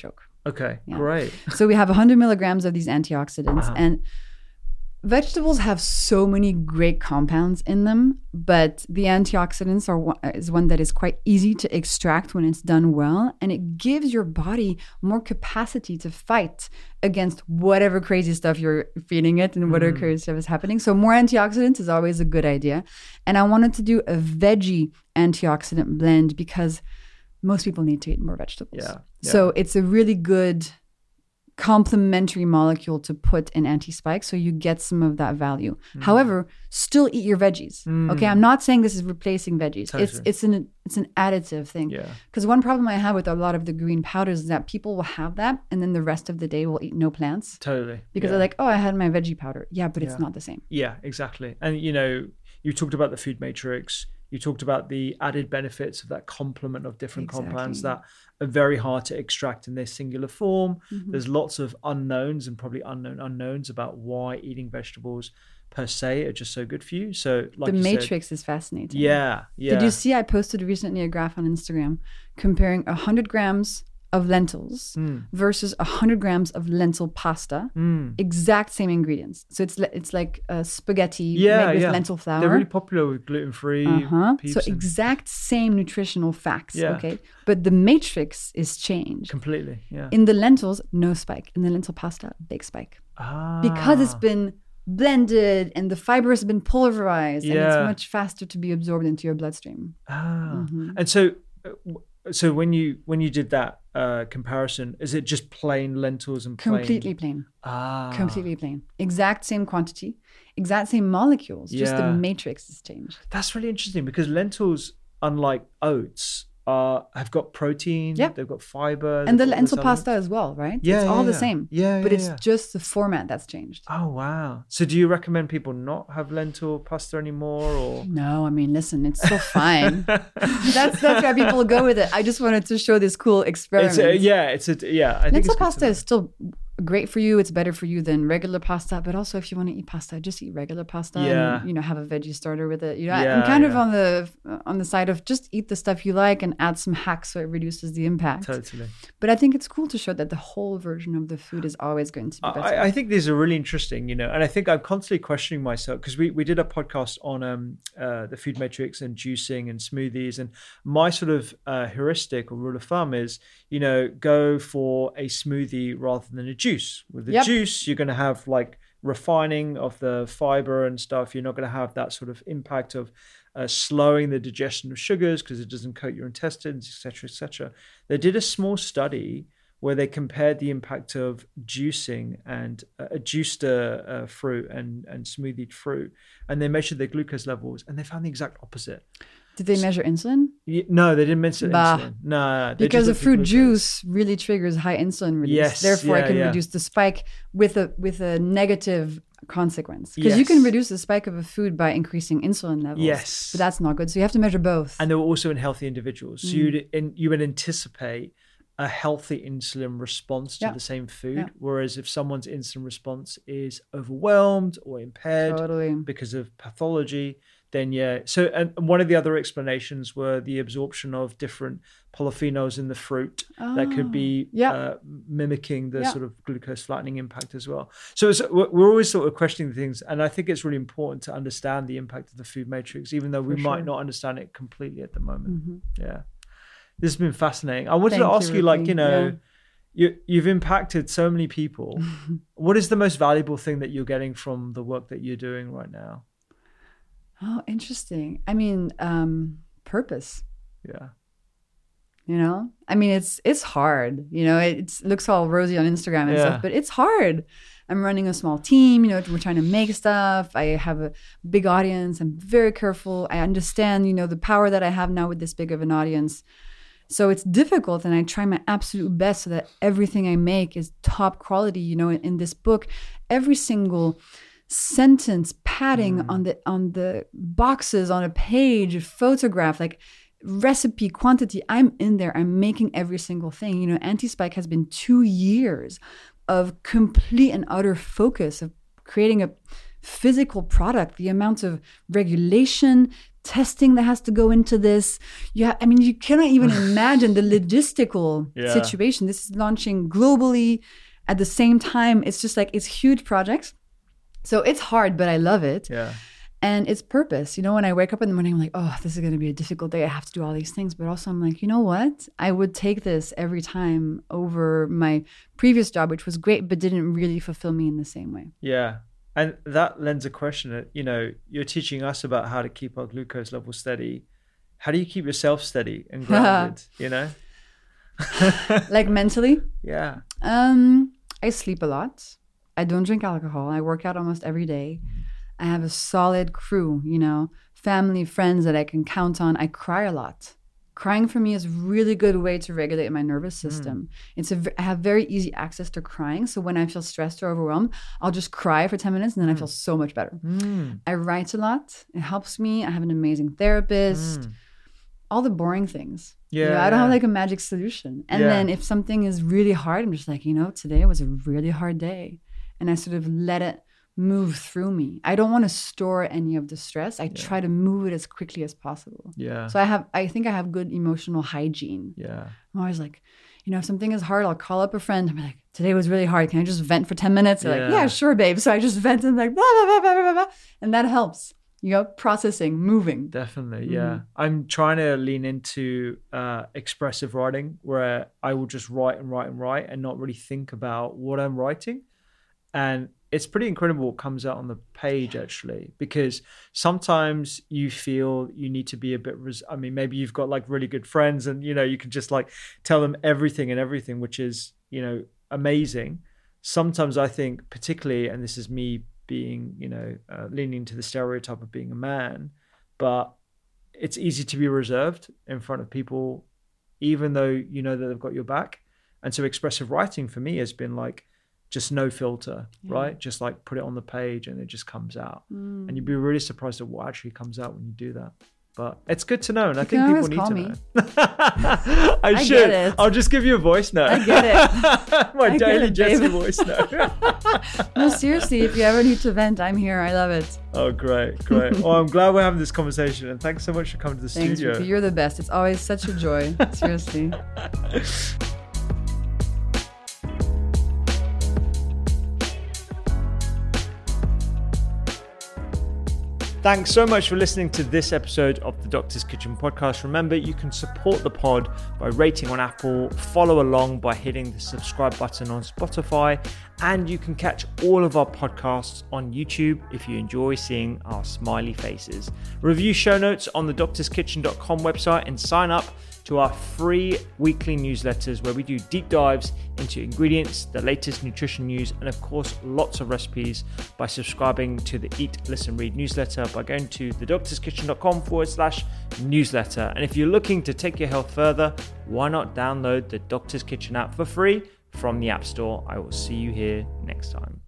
Okay, Yeah. great. So we have one hundred milligrams of these antioxidants, Uh-huh. and vegetables have so many great compounds in them, but the antioxidants are one, is one that is quite easy to extract when it's done well, and it gives your body more capacity to fight against whatever crazy stuff you're feeding it and whatever Mm. crazy stuff is happening. So more antioxidants is always a good idea. And I wanted to do a veggie antioxidant blend because most people need to eat more vegetables. Yeah, yeah. So it's a really good complementary molecule to put in anti-spike, so you get some of that value. Mm. However, still eat your veggies. Mm. Okay, I'm not saying this is replacing veggies. Totally. It's it's an it's an additive thing. Yeah. Because one problem I have with a lot of the green powders is that people will have that, and then the rest of the day will eat no plants Totally. because yeah. they're like, oh, I had my veggie powder. Yeah, but it's Yeah. not the same. Yeah, exactly. And, you know, you talked about the food matrix. You talked about the added benefits of that complement of different Exactly. compounds that are very hard to extract in their singular form. Mm-hmm. There's lots of unknowns and probably unknown unknowns about why eating vegetables per se are just so good for you. So, like The you matrix said, is fascinating. yeah, yeah. Did you see I posted recently a graph on Instagram comparing one hundred grams of lentils Mm. versus one hundred grams of lentil pasta, Mm. exact same ingredients. So it's li- it's like a spaghetti Yeah, made with yeah. lentil flour. They're really popular with gluten-free. uh-huh. peeps So and- exact same nutritional facts, Yeah. okay? But the matrix is changed. completely, yeah. In the lentils, no spike. In the lentil pasta, big spike. ah. Because it's been blended and the fiber has been pulverized and Yeah. it's much faster to be absorbed into your bloodstream. Ah. Mm-hmm. And so, uh, w- so when you when you did that uh, comparison, is it just plain lentils and plain? Completely plain. Ah. Completely plain. Exact same quantity, exact same molecules, just the Yeah. matrix is changed. That's really interesting because lentils, unlike oats, are have got protein. Yep. They've got fiber. And the they've got all lentil those pasta elements. as well, right? Yeah, it's yeah, all the yeah. same. Yeah, But yeah, it's yeah. just the format that's changed. Oh wow! So do you recommend people not have lentil pasta anymore, or? No, I mean, listen, it's still fine. that's that's why people go with it. I just wanted to show this cool experiment. It's a, yeah, it's a yeah. I think Lentil it's good to pasta know. is still great for you. It's better for you than regular pasta. But also, if you want to eat pasta, just eat regular pasta. Yeah. And, you know, have a veggie starter with it. You know, I- Yeah, I'm kind of yeah. on the on the side of just eat the stuff you like and add some hacks so it reduces the impact. Totally. But I think it's cool to show that the whole version of the food is always going to be better. I, I think these are really interesting, you know, and I think I'm constantly questioning myself because we, we did a podcast on um, uh, the food matrix and juicing and smoothies. And my sort of uh, heuristic or rule of thumb is, you know, go for a smoothie rather than a juice. With the Yep. juice, you're going to have like refining of the fiber and stuff. You're not going to have that sort of impact of uh, slowing the digestion of sugars because it doesn't coat your intestines, et cetera, et cetera. They did a small study where they compared the impact of juicing and uh, a juiced uh, uh, fruit and, and smoothied fruit, and they measured their glucose levels, and they found the exact opposite. Did they measure insulin? Y- No, they didn't mention Bah. insulin. No, they Because the just looked at fruit glucose. juice really triggers high insulin release. Yes, Therefore, yeah, I can yeah. reduce the spike with a with a negative consequence. Because you can Yes. reduce the spike of a food by increasing insulin levels. Yes. But that's not good. So you have to measure both. And they were also in healthy individuals. Mm. So you'd in, you would anticipate a healthy insulin response to Yeah. the same food. Yeah. Whereas if someone's insulin response is overwhelmed or impaired Totally. because of pathology, then yeah. So and and one of the other explanations were the absorption of different polyphenols in the fruit that could be yeah. uh, mimicking the Yeah. sort of glucose flattening impact as well. So it's, we're we're always sort of questioning things, and I think it's really important to understand the impact of the food matrix, even though we For might sure. not understand it completely at the moment. Mhm. Yeah, this has been fascinating. I wanted Thank to you, ask you, like, Ruby. you know. Yeah. You, you've impacted so many people. What is the most valuable thing that you're getting from the work that you're doing right now? Oh, interesting. I mean, um, purpose. Yeah. You know, I mean, it's it's hard. You know, it it's, looks all rosy on Instagram and Yeah. stuff, but it's hard. I'm running a small team. You know, we're trying to make stuff. I have a big audience. I'm very careful. I understand, you know, the power that I have now with this big of an audience. So it's difficult, and I try my absolute best so that everything I make is top quality. You know, in, in this book, every single sentence, padding on the on the boxes on a page, a photograph, like recipe, quantity, I'm in there. I'm making every single thing. You know, Anti-Spike has been two years of complete and utter focus of creating a physical product. The amount of regulation, testing that has to go into this. Yeah, I mean, you cannot even imagine the logistical Yeah. situation. This is launching globally at the same time. It's just like, it's huge projects. So it's hard, but I love it. Yeah. And it's purpose. You know, when I wake up in the morning, I'm like, oh, this is going to be a difficult day. I have to do all these things. But also I'm like, you know what? I would take this every time over my previous job, which was great, but didn't really fulfill me in the same way. Yeah. And that lends a question that, you know, you're teaching us about how to keep our glucose level steady. How do you keep yourself steady and grounded, you know? Like mentally? Yeah. Um, I sleep a lot. I don't drink alcohol. I work out almost every day. I have a solid crew, you know, family, friends that I can count on. I cry a lot. Crying for me is a really good way to regulate my nervous system. Mm. It's a, I have very easy access to crying. So when I feel stressed or overwhelmed, I'll just cry for ten minutes and then mm. I feel so much better. Mm. I write a lot. It helps me. I have an amazing therapist. Mm. All the boring things. Yeah, you know, I don't yeah. have like a magic solution. And yeah. then if something is really hard, I'm just like, you know, today was a really hard day. And I sort of let it move through me. I don't want to store any of the stress. I yeah. try to move it as quickly as possible. Yeah. So I have, I think I have good emotional hygiene. Yeah. I'm always like, you know, if something is hard, I'll call up a friend. I'm like, today was really hard. Can I just vent for ten minutes? They're yeah. like, yeah, sure, babe. So I just vent and like, blah, blah, blah, blah, blah, blah. And that helps. You know, processing, moving. Definitely, yeah. Mm-hmm. I'm trying to lean into uh, expressive writing where I will just write and write and write and not really think about what I'm writing. And it's pretty incredible what comes out on the page, actually, because sometimes you feel you need to be a bit, res- I mean, maybe you've got like really good friends and, you know, you can just like tell them everything and everything, which is, you know, amazing. Sometimes I think particularly, and this is me being, you know, uh, leaning to the stereotype of being a man, but it's easy to be reserved in front of people, even though you know that they've got your back. And so expressive writing for me has been like, just no filter, yeah. right? Just like put it on the page and it just comes out. Mm. And you'd be really surprised at what actually comes out when you do that. But it's good to know. And you I think people need to me. know. I, I should. Get it. I'll just give you a voice note. I get it. My I daily it, Jessie voice note. No, seriously, if you ever need to vent, I'm here. I love it. Oh, great, great. Well, I'm glad we're having this conversation. And thanks so much for coming to the Thanks, studio. Ricky. You're the best. It's always such a joy. Seriously. Thanks so much for listening to this episode of the Doctor's Kitchen podcast. Remember, you can support the pod by rating on Apple, follow along by hitting the subscribe button on Spotify, and you can catch all of our podcasts on YouTube if you enjoy seeing our smiley faces. Review show notes on the doctors kitchen dot com website and sign up to our free weekly newsletters where we do deep dives into ingredients, the latest nutrition news, and of course, lots of recipes by subscribing to the Eat, Listen, Read newsletter by going to the doctors kitchen dot com forward slash newsletter. And if you're looking to take your health further, why not download the Doctor's Kitchen app for free from the App Store? I will see you here next time.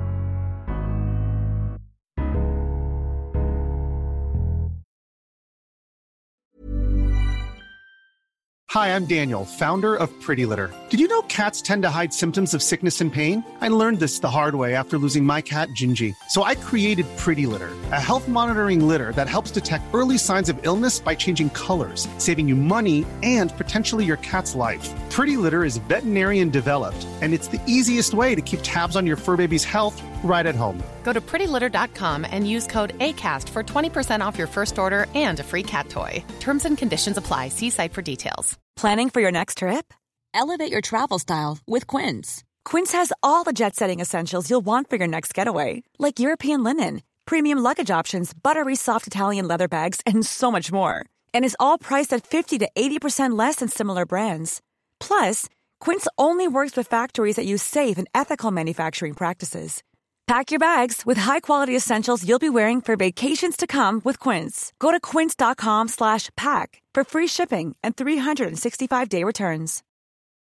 Hi, I'm Daniel, founder of Pretty Litter. Did you know cats tend to hide symptoms of sickness and pain? I learned this the hard way after losing my cat, Gingy. So I created Pretty Litter, a health monitoring litter that helps detect early signs of illness by changing colors, saving you money and potentially your cat's life. Pretty Litter is veterinarian developed, and it's the easiest way to keep tabs on your fur baby's health right at home. Go to pretty litter dot com and use code ACAST for twenty percent off your first order and a free cat toy. Terms and conditions apply. See site for details. Planning for your next trip? Elevate your travel style with Quince. Quince has all the jet-setting essentials you'll want for your next getaway, like European linen, premium luggage options, buttery soft Italian leather bags, and so much more. And is all priced at fifty to eighty percent less than similar brands. Plus, Quince only works with factories that use safe and ethical manufacturing practices. Pack your bags with high-quality essentials you'll be wearing for vacations to come with Quince. Go to quince dot com slash pack for free shipping and three sixty-five day returns.